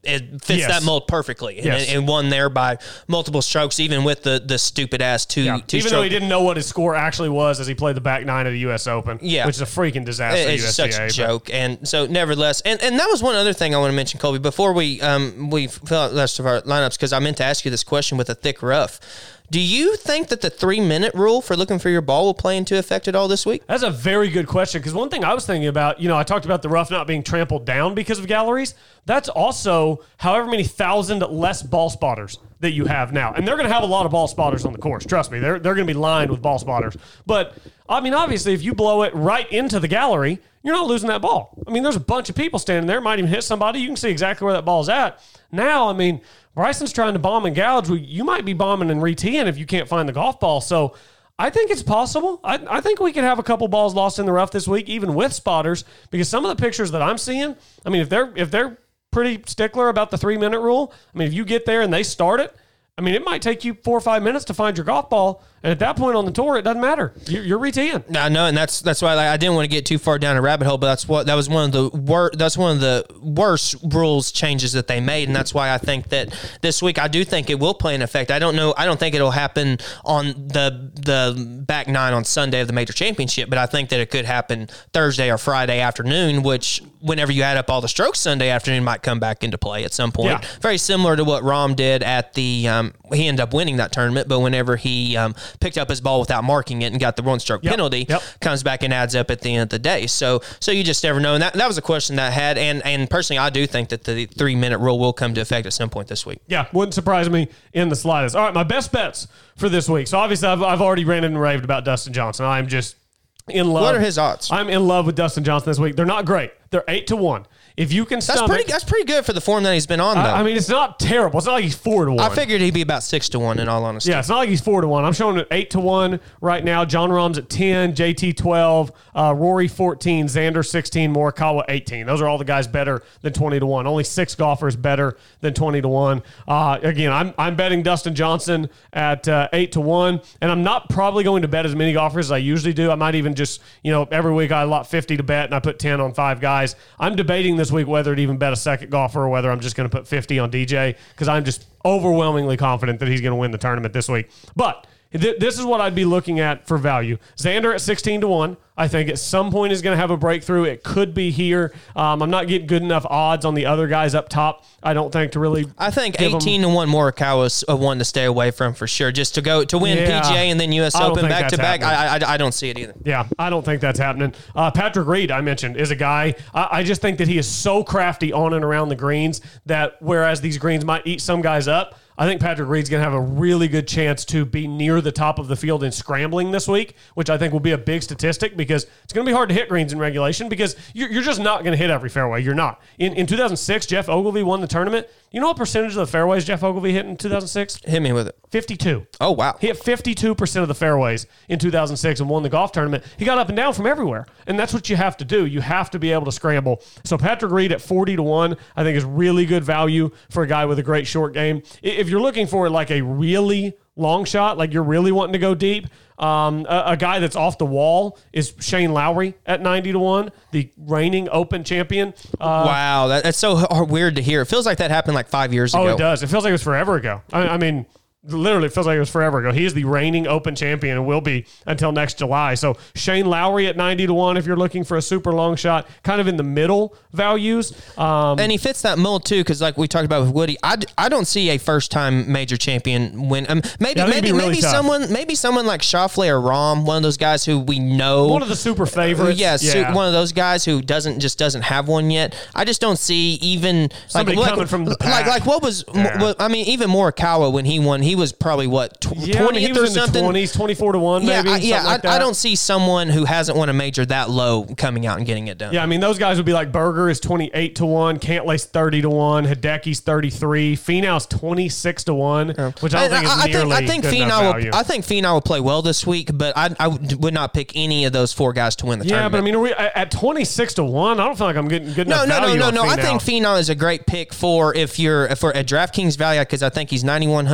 it fits Yes. that mold perfectly, and, Yes. and won there by multiple strokes, even with the the stupid ass two Yeah. two Even stroke. though he didn't know what his score actually was as he played the back nine of the U S Open, Yeah. which is a freaking disaster. It's U S G A, such a but- joke, and so nevertheless, and, and that was one other thing I want to mention, Colby, before we um we fill out the rest of our lineups, because I meant to ask you this question with a thick rough. Do you think that the three minute rule for looking for your ball will play into effect at all this week? That's a very good question, because one thing I was thinking about, you know, I talked about the rough not being trampled down because of galleries. That's also however many thousand less ball spotters that you have now. And they're going to have a lot of ball spotters on the course. Trust me, they're, they're going to be lined with ball spotters. But, I mean, obviously, if you blow it right into the gallery, you're not losing that ball. I mean, there's a bunch of people standing there, might even hit somebody. You can see exactly where that ball's at. Now, I mean, Bryson's trying to bomb and gouge. Well, you might be bombing and re-teeing if you can't find the golf ball. So I think it's possible. I, I think we could have a couple balls lost in the rough this week, even with spotters, because some of the pictures that I'm seeing, I mean, if they're if they're pretty stickler about the three-minute rule, I mean, if you get there and they start it, I mean, it might take you four or five minutes to find your golf ball, and at that point on the tour, it doesn't matter. You're, you're re-teeing. I know, and that's that's why I, I didn't want to get too far down a rabbit hole. But that's what that was one of the wor- that's one of the worst rules changes that they made, and that's why I think that this week I do think it will play in effect. I don't know. I don't think it'll happen on the the back nine on Sunday of the major championship, but I think that it could happen Thursday or Friday afternoon, which whenever you add up all the strokes Sunday afternoon might come back into play at some point. Yeah. Very similar to what Rahm did at the. Um, he ended up winning that tournament, but whenever he um, picked up his ball without marking it and got the one stroke Yep. penalty, Yep. comes back and adds up at the end of the day. So so you just never know. And that, that was a question that I had. And, and personally, I do think that the three minute rule will come to effect at some point this week. Yeah, wouldn't surprise me in the slightest. All right, my best bets for this week. So obviously, I've, I've already ranted and raved about Dustin Johnson. I'm just in love. What are his odds? I'm in love with Dustin Johnson this week. They're not great. They're eight to one. If you can That's stomach, pretty That's pretty good for the form that he's been on, though. I, I mean, it's not terrible. It's not like he's four to one. I figured he'd be about six to one in all honesty. Yeah, it's not like he's four to one. I'm showing it eight to one right now. John Rahm's at ten, J T twelve, uh, Rory fourteen, Xander sixteen, Morikawa eighteen. Those are all the guys better than twenty to one. Only six golfers better than twenty to one. Uh, again, I'm I'm betting Dustin Johnson at uh, eight to one, and I'm not probably going to bet as many golfers as I usually do. I might even just, you know, every week I allot fifty to bet, and I put ten on five guys. I'm debating this week whether to even bet a second golfer or whether I'm just going to put fifty on D J, because I'm just overwhelmingly confident that he's going to win the tournament this week. But th- this is what I'd be looking at for value. Xander at sixteen to one. I think at some point is going to have a breakthrough. It could be here. Um, I'm not getting good enough odds on the other guys up top, I don't think, to really I think give 'em- eighteen to one Morikawa's a one to stay away from for sure. Just to go to win Yeah. P G A and then U S I don't Open think back to that's back. happening. I, I I don't see it either. Yeah, I don't think that's happening. Uh, Patrick Reed, I mentioned, is a guy. I, I just think that he is so crafty on and around the greens that whereas these greens might eat some guys up, I think Patrick Reed's going to have a really good chance to be near the top of the field in scrambling this week, which I think will be a big statistic because it's going to be hard to hit greens in regulation because you're, you're just not going to hit every fairway. You're not. In, in two thousand six, Jeff Ogilvy won the tournament. You know what percentage of the fairways Jeff Ogilvy hit in two thousand six? Hit me with it. fifty-two. Oh, wow. He hit fifty-two percent of the fairways in two thousand six and won the golf tournament. He got up and down from everywhere. And that's what you have to do. You have to be able to scramble. So Patrick Reed at forty to one, I think is really good value for a guy with a great short game. If you're looking for like a really long shot, like you're really wanting to go deep, um, a, a guy that's off the wall is Shane Lowry at ninety to one, the reigning Open champion. Uh, Wow, that, that's so h- weird to hear. It feels like that happened like five years ago. Oh, it does. It feels like it was forever ago. I, I mean, literally, it feels like it was forever ago. He is the reigning Open champion and will be until next July. So Shane Lowry at ninety to one if you're looking for a super long shot, kind of in the middle values. Um, And he fits that mold too, because like we talked about with Woody, I, d- I don't see a first time major champion win. Um, maybe Yeah, I think it'd maybe be really maybe tough. someone maybe someone like Schauffele or Rahm, one of those guys who we know, one of the super favorites. Yes, Yeah. one of those guys who doesn't just doesn't have one yet. I just don't see even Somebody like, coming like, from the like pack. like what was Yeah. what, I mean even Morikawa when he won, he was probably what tw- Yeah, I mean, he twentieth or was in something. the twenties, twenty-four to one, Yeah, maybe. I, yeah. something like I, I that. don't see someone who hasn't won a major that low coming out and getting it done. Yeah, I mean, those guys would be like Berger is twenty-eight to one, Cantlay's thirty to one, Hideki's thirty-three, Finau's twenty-six to one, which I don't think is I, I nearly think I think good enough Finau value. will, I think Finau will play well this week, but I, I would not pick any of those four guys to win the Yeah, tournament. but I mean, are we, at twenty-six to one, I don't feel like I'm getting good No, enough no, no, value no, on no. I Finau. think Finau is a great pick for if you're for a DraftKings value because I think he's ninety-one hundred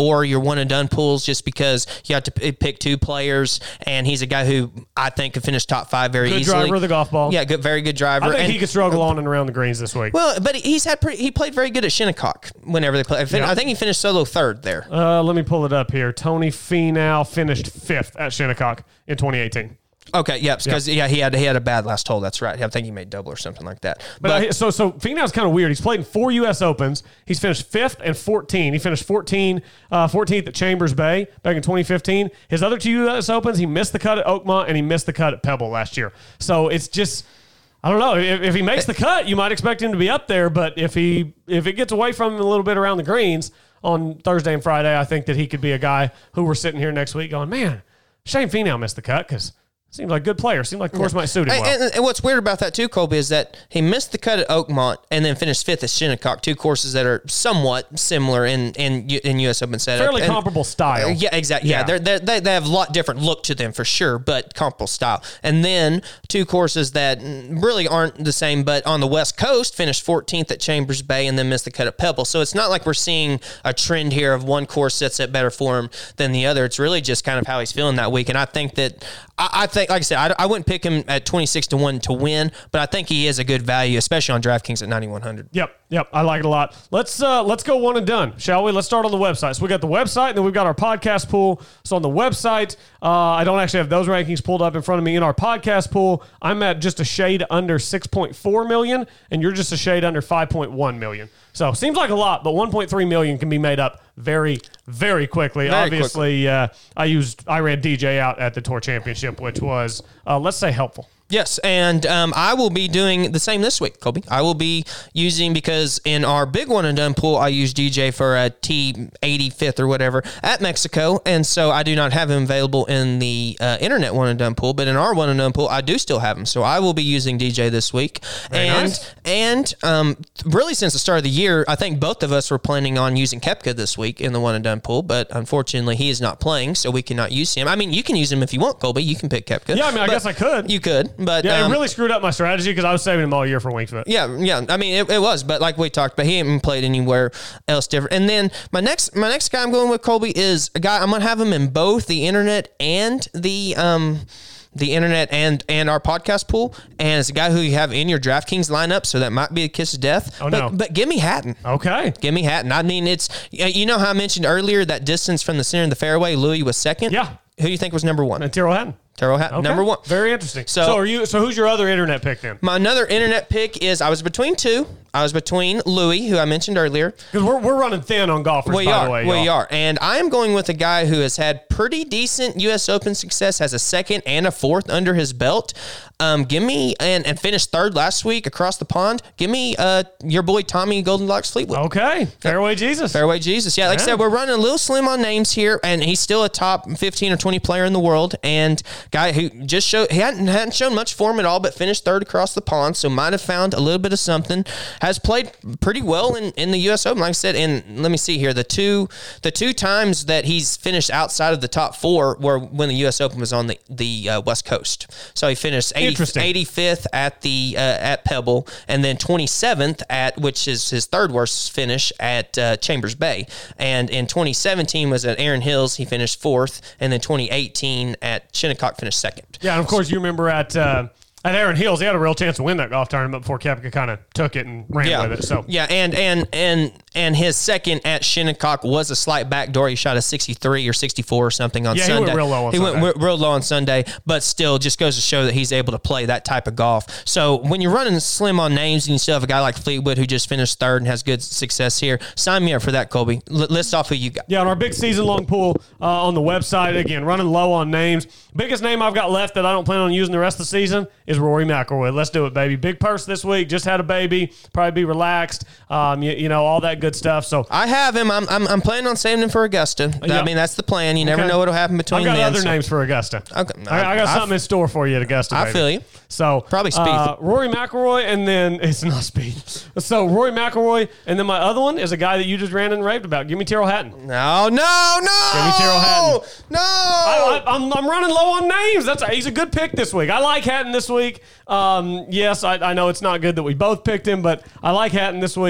or your one and done pools, just because you have to p- pick two players, and he's a guy who I think could finish top five very good easily. driver of the golf ball. Yeah, good, very good driver. I think and, he could struggle on and around the greens this week. Well, but he's had pretty, he played very good at Shinnecock whenever they played. Yeah. I think he finished solo third there. Uh, let me pull it up here. Tony Finau finished fifth at Shinnecock in twenty eighteen. Okay, yep, because yeah. yeah, he had he had a bad last hole. That's right. I think he made double or something like that. But, But, uh, so so Finau's kind of weird. He's played in four U S Opens. He's finished fifth and fourteen. He finished fourteen, uh, fourteenth at Chambers Bay back in twenty fifteen. His other two U S Opens, he missed the cut at Oakmont and he missed the cut at Pebble last year. So it's just, I don't know. If, if he makes the cut, you might expect him to be up there. But if he if it gets away from him a little bit around the greens on Thursday and Friday, I think that he could be a guy who we're sitting here next week going, man, shame Finau missed the cut because seems like a good player. Seemed like the course might suit him well. And, and, and what's weird about that too, Colby, is that he missed the cut at Oakmont and then finished fifth at Shinnecock, two courses that are somewhat similar in in, in U S Open setup. Fairly and, comparable style. Uh, yeah, exactly. Yeah, Yeah. They're, they're, they they have a lot different look to them for sure, but comparable style. And then two courses that really aren't the same, but on the West Coast, finished fourteenth at Chambers Bay and then missed the cut at Pebble. So it's not like we're seeing a trend here of one course that's at better form than the other. It's really just kind of how he's feeling that week. And I think that, I, I think, like I said, I, I wouldn't pick him at twenty-six to one to win, but I think he is a good value, especially on DraftKings at ninety-one hundred. Yep, yep, I like it a lot. Let's uh, let's go one and done, shall we? Let's start on the website. So we got the website, and then we've got our podcast pool. So on the website, uh, I don't actually have those rankings pulled up in front of me. In our podcast pool, I'm at just a shade under six point four million, and you're just a shade under five point one million. So seems like a lot, but one point three million can be made up very, very quickly. Very Obviously, Uh, I used I ran D J out at the Tour Championship, which was uh, let's say helpful. Yes, and um, I will be doing the same this week, Colby. I will be using, because in our big one and done pool, I use D J for a T eighty-fifth or whatever at Mexico, and so I do not have him available in the uh, internet one and done pool, but in our one and done pool, I do still have him. So I will be using D J this week. Very and nice. and um, really since the start of the year, I think both of us were planning on using Koepka this week in the one and done pool, but unfortunately he is not playing, so we cannot use him. I mean, you can use him if you want, Colby. You can pick Koepka. Yeah, I mean, I but guess I could. You could. But Yeah, um, it really screwed up my strategy because I was saving him all year for Winged Foot. yeah, yeah. I mean, it, it was, but like we talked about, he ain't played anywhere else different. And then my next, my next guy I'm going with, Colby, is a guy I'm gonna have him in both the internet and the um, the internet and and our podcast pool, and it's a guy who you have in your DraftKings lineup, so that might be a kiss of death. Oh, but, no. But give me Hatton. Okay. Give me Hatton. I mean, it's, you know how I mentioned earlier that distance from the center of the fairway, Louis was second. Yeah. Who do you think was number one? And Tyrrell Hatton. Tyrrell Hatton, Okay. number one. Very interesting. So, So- are you? So who's your other internet pick then? My another internet pick is, I was between two. I was between Louis, who I mentioned earlier. Because we're, we're running thin on golfers, We by are. the way. we y'all. are. And I am going with a guy who has had pretty decent U S Open success, has a second and a fourth under his belt. Um, give me, and, and finished third last week across the pond. Give me uh, your boy Tommy Golden Locks Fleetwood. Okay. Fairway Jesus. Fairway Jesus. Yeah, like I Yeah. said, we're running a little slim on names here, and he's still a top fifteen or twenty player in the world, and guy who just showed, he hadn't, hadn't shown much form at all, but finished third across the pond, so might have found a little bit of something. Has played pretty well in, in the U S Open, like I said, and let me see here, the two the two times that he's finished outside of the top four were when the U S Open was on the, the uh, West Coast. So he finished Interesting. eighty-fifth at the uh, at Pebble, and then twenty-seventh at, which is his third worst finish, at uh, Chambers Bay. And in twenty seventeen was at Erin Hills, he finished fourth, and then twenty eighteen at Shinnecock finished second. Yeah, and of course you remember at uh, at Erin Hills, he had a real chance to win that golf tournament before Koepka kind of took it and ran Yeah, with it. So yeah, and and and and his second at Shinnecock was a slight backdoor. He shot a sixty-three or sixty-four or something on Yeah, he Sunday. went real low on He Sunday. went re- real low on Sunday, but still just goes to show that he's able to play that type of golf. So when you're running slim on names and you still have a guy like Fleetwood who just finished third and has good success here, sign me up for that, Colby. L- list off who you got. yeah, on our big season long pool uh, on the website, again, running low on names. Biggest name I've got left that I don't plan on using the rest of the season is Rory McIlroy. Let's do it, baby. Big purse this week. Just had a baby. Probably be relaxed. Um, you, you know, all that good stuff. So I have him. I'm, I'm I'm planning on saving him for Augusta. I Yep. mean, that's the plan. You never Okay. know what'll happen between I've got then. other so- names for Augusta. Okay. I, I got I- something in store for you at Augusta. I baby. feel you. So Probably Speed. Uh, Rory McIlroy, and then it's not Speed. So Rory McIlroy, and then my other one is a guy that you just ran and raved about. Give me Tyrrell Hatton. No, no, no. Give me Tyrrell Hatton. No. I, I, I'm, I'm running low on names. That's he's a good pick this week. I like Hatton this week. Um, yes, I, I know it's not good that we both picked him, but I like Hatton this week.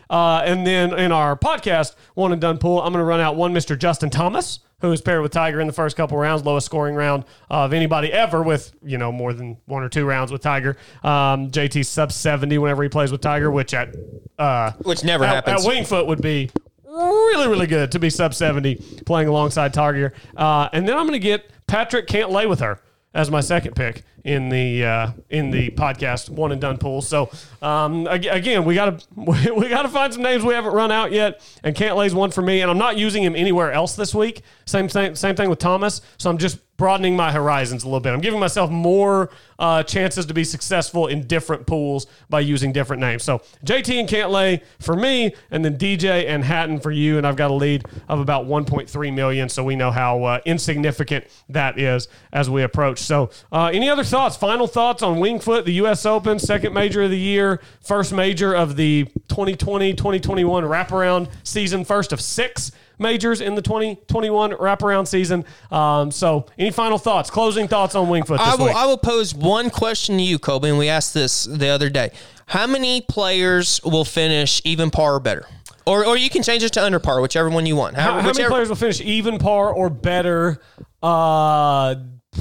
Uh, and then in our podcast, One and Done pool, I'm going to run out one Mister Justin Thomas, who was paired with Tiger in the first couple rounds, lowest scoring round of anybody ever with, you know, more than one or two rounds with Tiger. Um, J T sub seventy whenever he plays with Tiger, which at uh, which never at, happens. At Winged Foot would be really, really good to be sub seventy playing alongside Tiger. Uh, and then I'm going to get Patrick Can't Lay with Her as my second pick in the uh, in the podcast One and Done pool. So um, ag- again, we gotta we gotta find some names we haven't run out yet, and Can't Lay's one for me. And I'm not using him anywhere else this week. Same thing, same thing with Thomas. So I'm just broadening my horizons a little bit. I'm giving myself more uh, chances to be successful in different pools by using different names. So J T and Can't Lay for me, and then D J and Hatton for you. And I've got a lead of about one point three million. So we know how uh, insignificant that is as we approach. So uh, any other thoughts? Final thoughts on Winged Foot, the U S Open, second major of the year, first major of the twenty twenty twenty twenty-one wraparound season, first of six majors in the twenty twenty-one wraparound season. Um, so any final thoughts, closing thoughts on Winged Foot this I will, week? I will pose one question to you, Colby, and we asked this the other day. How many players will finish even par or better? Or or you can change it to under par, whichever one you want. How, how many players will finish even par or better? Uh,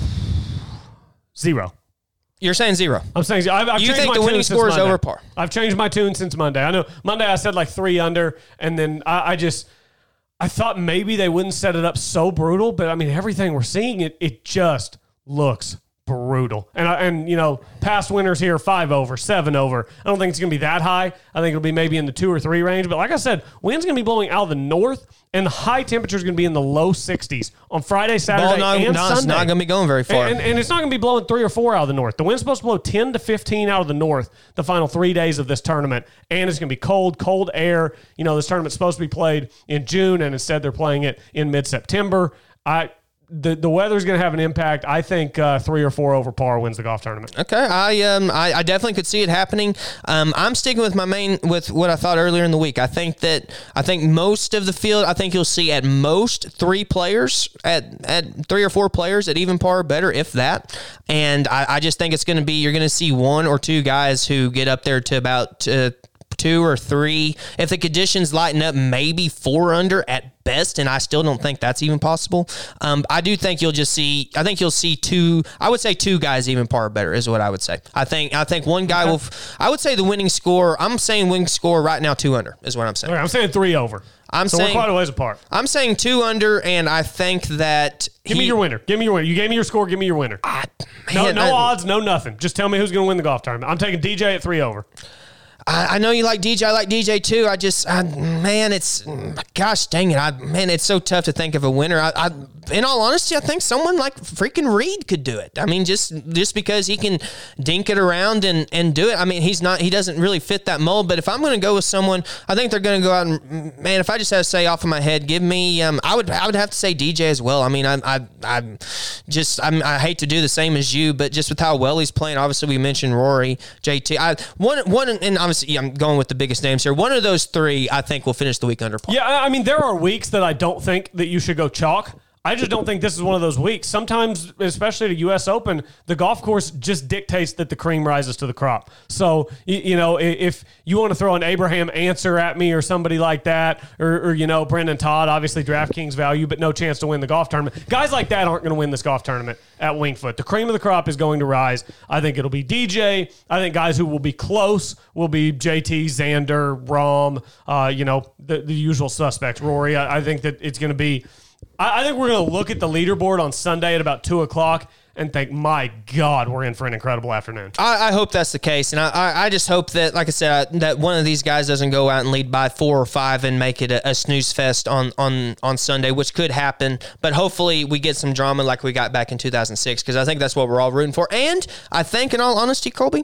zero. You're saying zero. I'm saying zero. I've, I've you changed think my the winning tune since score is Monday. over par? I've changed my tune since Monday. I know Monday I said like three under, and then I, I just I thought maybe they wouldn't set it up so brutal, but I mean everything we're seeing, it it just looks brutal. And I, and you know, past winners here, five over, seven over. I don't think it's going to be that high. I think it'll be maybe in the two or three range. But like I said, wind's going to be blowing out of the north, and the high temperature is going to be in the low sixties on Friday, Saturday, Ball not, and no, Sunday. It's not going to be going very far. And, and, and it's not going to be blowing three or four out of the north. The wind's supposed to blow ten to fifteen out of the north the final three days of this tournament. And it's going to be cold, cold air. You know, this tournament's supposed to be played in June, and instead they're playing it in mid-September. I The the weather's going to have an impact. I think uh, three or four over par wins the golf tournament. Okay, I um I, I definitely could see it happening. Um, I'm sticking with my main with what I thought earlier in the week. I think that I think most of the field. I think you'll see at most three players at at three or four players at even par or better, if that. And I, I just think it's going to be you're going to see one or two guys who get up there to about uh, two or three. If the conditions lighten up, maybe four under at best, and I still don't think that's even possible. Um, I do think you'll just see. I think you'll see two. I would say two guys even par or better is what I would say. I think. I think one guy will. I would say the winning score. I'm saying winning score right now two under is what I'm saying. Okay, I'm saying three over. I'm so saying we're quite a ways apart. I'm saying two under, and I think that. Give he, me your winner. Give me your winner. You gave me your score. Give me your winner. I, no, man, no I, odds, no nothing. Just tell me who's going to win the golf tournament. I'm taking D J at three over. I, I know you like D J. I like D J too. I just, I, man, it's, gosh dang it. I, man, it's so tough to think of a winner. I, I, in all honesty, I think someone like freaking Reed could do it. I mean, just just because he can dink it around and, and do it. I mean, he's not, he doesn't really fit that mold. But if I'm going to go with someone, I think they're going to go out and, man, if I just had to say off of my head, give me, um, I would I would have to say D J as well. I mean, I I I just, I'm, I hate to do the same as you, but just with how well he's playing, obviously we mentioned Rory, J T. I, one, one, and obviously I'm going with the biggest names here. One of those three, I think, will finish the week under par. Yeah, I mean, there are weeks that I don't think that you should go chalk. I just don't think this is one of those weeks. Sometimes, especially at a U S Open, the golf course just dictates that the cream rises to the crop. So, you, you know, if you want to throw an Abraham Answer at me or somebody like that, or, or you know, Brendan Todd, obviously DraftKings value, but no chance to win the golf tournament. Guys like that aren't going to win this golf tournament at Winged Foot. The cream of the crop is going to rise. I think it'll be D J. I think guys who will be close will be J T, Xander, Rahm, uh, you know, the, the usual suspects. Rory, I, I think that it's going to be... I think we're going to look at the leaderboard on Sunday at about two o'clock and think, my God, we're in for an incredible afternoon. I, I hope that's the case. And I, I, I just hope that, like I said, that one of these guys doesn't go out and lead by four or five and make it a, a snooze fest on, on, on Sunday, which could happen. But hopefully we get some drama like we got back in two thousand six, because I think that's what we're all rooting for. And I think, in all honesty, Colby,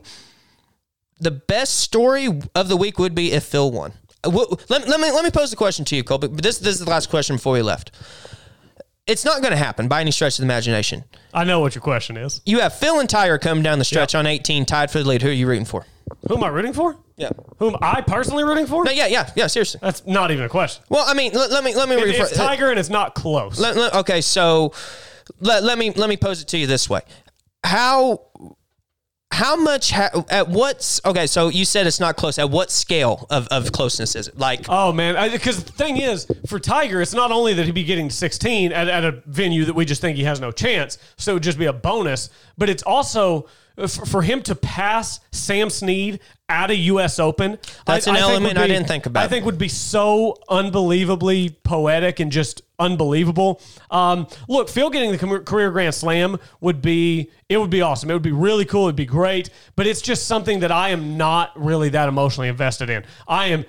the best story of the week would be if Phil won. Let, let me let me pose the question to you, Colby. But this, this is the last question before we left. It's not going to happen by any stretch of the imagination. I know what your question is. You have Phil and Tyre come down the stretch Yep. on eighteen, tied for the lead. Who are you rooting for? Who am I rooting for? Yeah. Who am I personally rooting for? No, yeah, yeah, yeah. Seriously. That's not even a question. Well, I mean, let, let me let me It, rephrase. it's Tiger and it's not close. Let, let, okay, so let, let me let me pose it to you this way: how how much, ha- at what's, okay, so you said it's not close. At what scale of, of closeness is it? Like, oh, man, because the thing is, for Tiger, it's not only that he'd be getting sixteen at, at a venue that we just think he has no chance, so it would just be a bonus, but it's also for, for him to pass Sam Snead at a U S Open. That's I, an I element be, I didn't think about. I think would be so unbelievably poetic and just unbelievable. Um, look, Phil getting the career Grand Slam would be, it would be awesome. It would be really cool. It would be great, but it's just something that I am not really that emotionally invested in. I am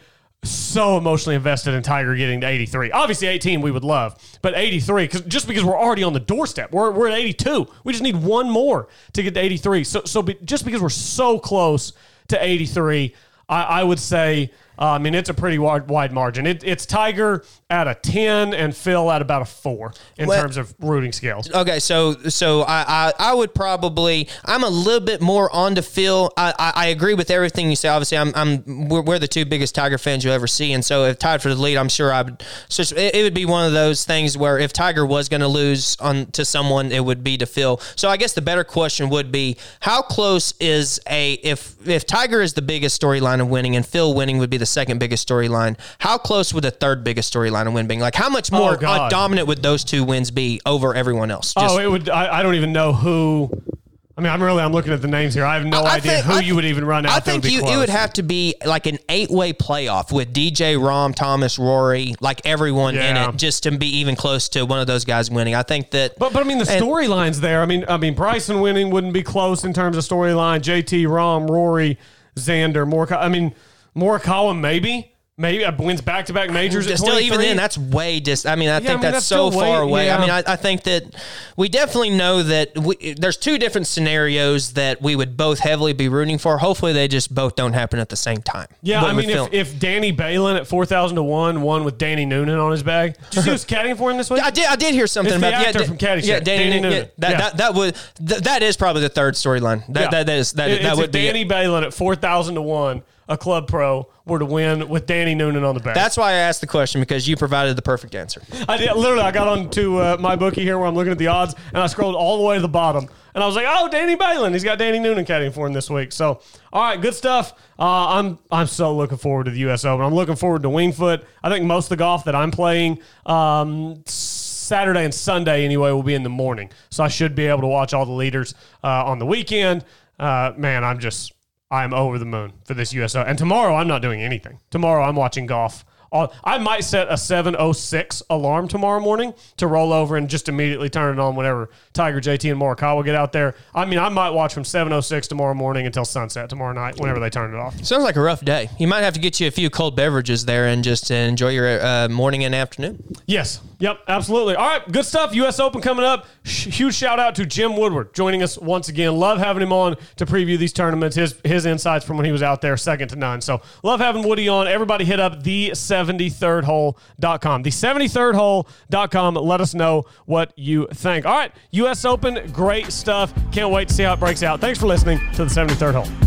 so emotionally invested in Tiger getting to eighty-three. Obviously, eighteen we would love, but eighty-three, cause just because we're already on the doorstep. We're we're at eighty-two. We just need one more to get to eighty-three. So so be, just because we're so close to eighty-three, I, I would say, uh, I mean, it's a pretty wide, wide margin. It, it's Tiger at a ten and Phil at about a four in well, terms of rooting scales. Okay, so so I, I I would probably I'm a little bit more on to Phil. I, I, I agree with everything you say. Obviously, I'm I'm we're, we're the two biggest Tiger fans you'll ever see, and so if tied for the lead, I'm sure I would. So it, it would be one of those things where if Tiger was going to lose on to someone, it would be to Phil. So I guess the better question would be, how close is a if if Tiger is the biggest storyline of winning and Phil winning would be the second biggest storyline, how close would the third biggest storyline of win being? Like, how much more oh, uh, dominant would those two wins be over everyone else? Just, oh, it would. I, I don't even know who. I mean, I'm really. I'm looking at the names here. I have no I idea think, who I, you would even run out. I think would you, it would have to be like an eight-way playoff with D J, Rahm, Thomas, Rory, like everyone yeah. in it, just to be even close to one of those guys winning. I think that. But but I mean, the storylines there. I mean, I mean, Bryson winning wouldn't be close in terms of storyline. J T, Rahm, Rory, Xander, Morikawa. I mean, Morikawa maybe. Maybe wins back-to-back majors at Still, even then, that's way dis. I mean, I yeah, think I mean, that's, that's so still far way, away. yeah. I mean, I, I think that we definitely know that we, there's two different scenarios that we would both heavily be rooting for. Hopefully, they just both don't happen at the same time. Yeah, but I mean, if, if Danny Balin at four thousand to one won with Danny Noonan on his bag, did you see who's caddying for him this week? I did. I did hear something it's about the actor yeah, from Caddyshack. Yeah, Danny, Danny Noonan. Noonan. Yeah, that, yeah. that that would th- that is probably the third storyline. That, yeah. that that is that it, that it's would be Danny it. Balin at four thousand to one. A club pro were to win with Danny Noonan on the back. That's why I asked the question, because you provided the perfect answer. I did literally. I got on to uh, my bookie here where I'm looking at the odds, and I scrolled all the way to the bottom, and I was like, "Oh, Danny Balin, he's got Danny Noonan caddying for him this week." So, all right, good stuff. Uh, I'm I'm so looking forward to the U S Open. I'm looking forward to Winged Foot. I think most of the golf that I'm playing um, Saturday and Sunday anyway will be in the morning, so I should be able to watch all the leaders uh, on the weekend. Uh, man, I'm just. I'm over the moon for this U S Open. And tomorrow, I'm not doing anything. Tomorrow, I'm watching golf. I might set a seven oh six alarm tomorrow morning to roll over and just immediately turn it on whenever Tiger, J T, and Morikawa get out there. I mean, I might watch from seven oh six tomorrow morning until sunset tomorrow night, whenever they turn it off. Sounds like a rough day. You might have to get you a few cold beverages there and just uh, enjoy your uh, morning and afternoon. Yes. Yep, absolutely. All right, good stuff. U S Open coming up. Huge shout out to Jim Woodward joining us once again. Love having him on to preview these tournaments. His his insights from when he was out there, second to none. So love having Woody on. Everybody hit up the seventy-third hole dot com. the seventy-third hole dot com. Let us know what you think. All right, U S Open, great stuff. Can't wait to see how it breaks out. Thanks for listening to the seventy-third Hole.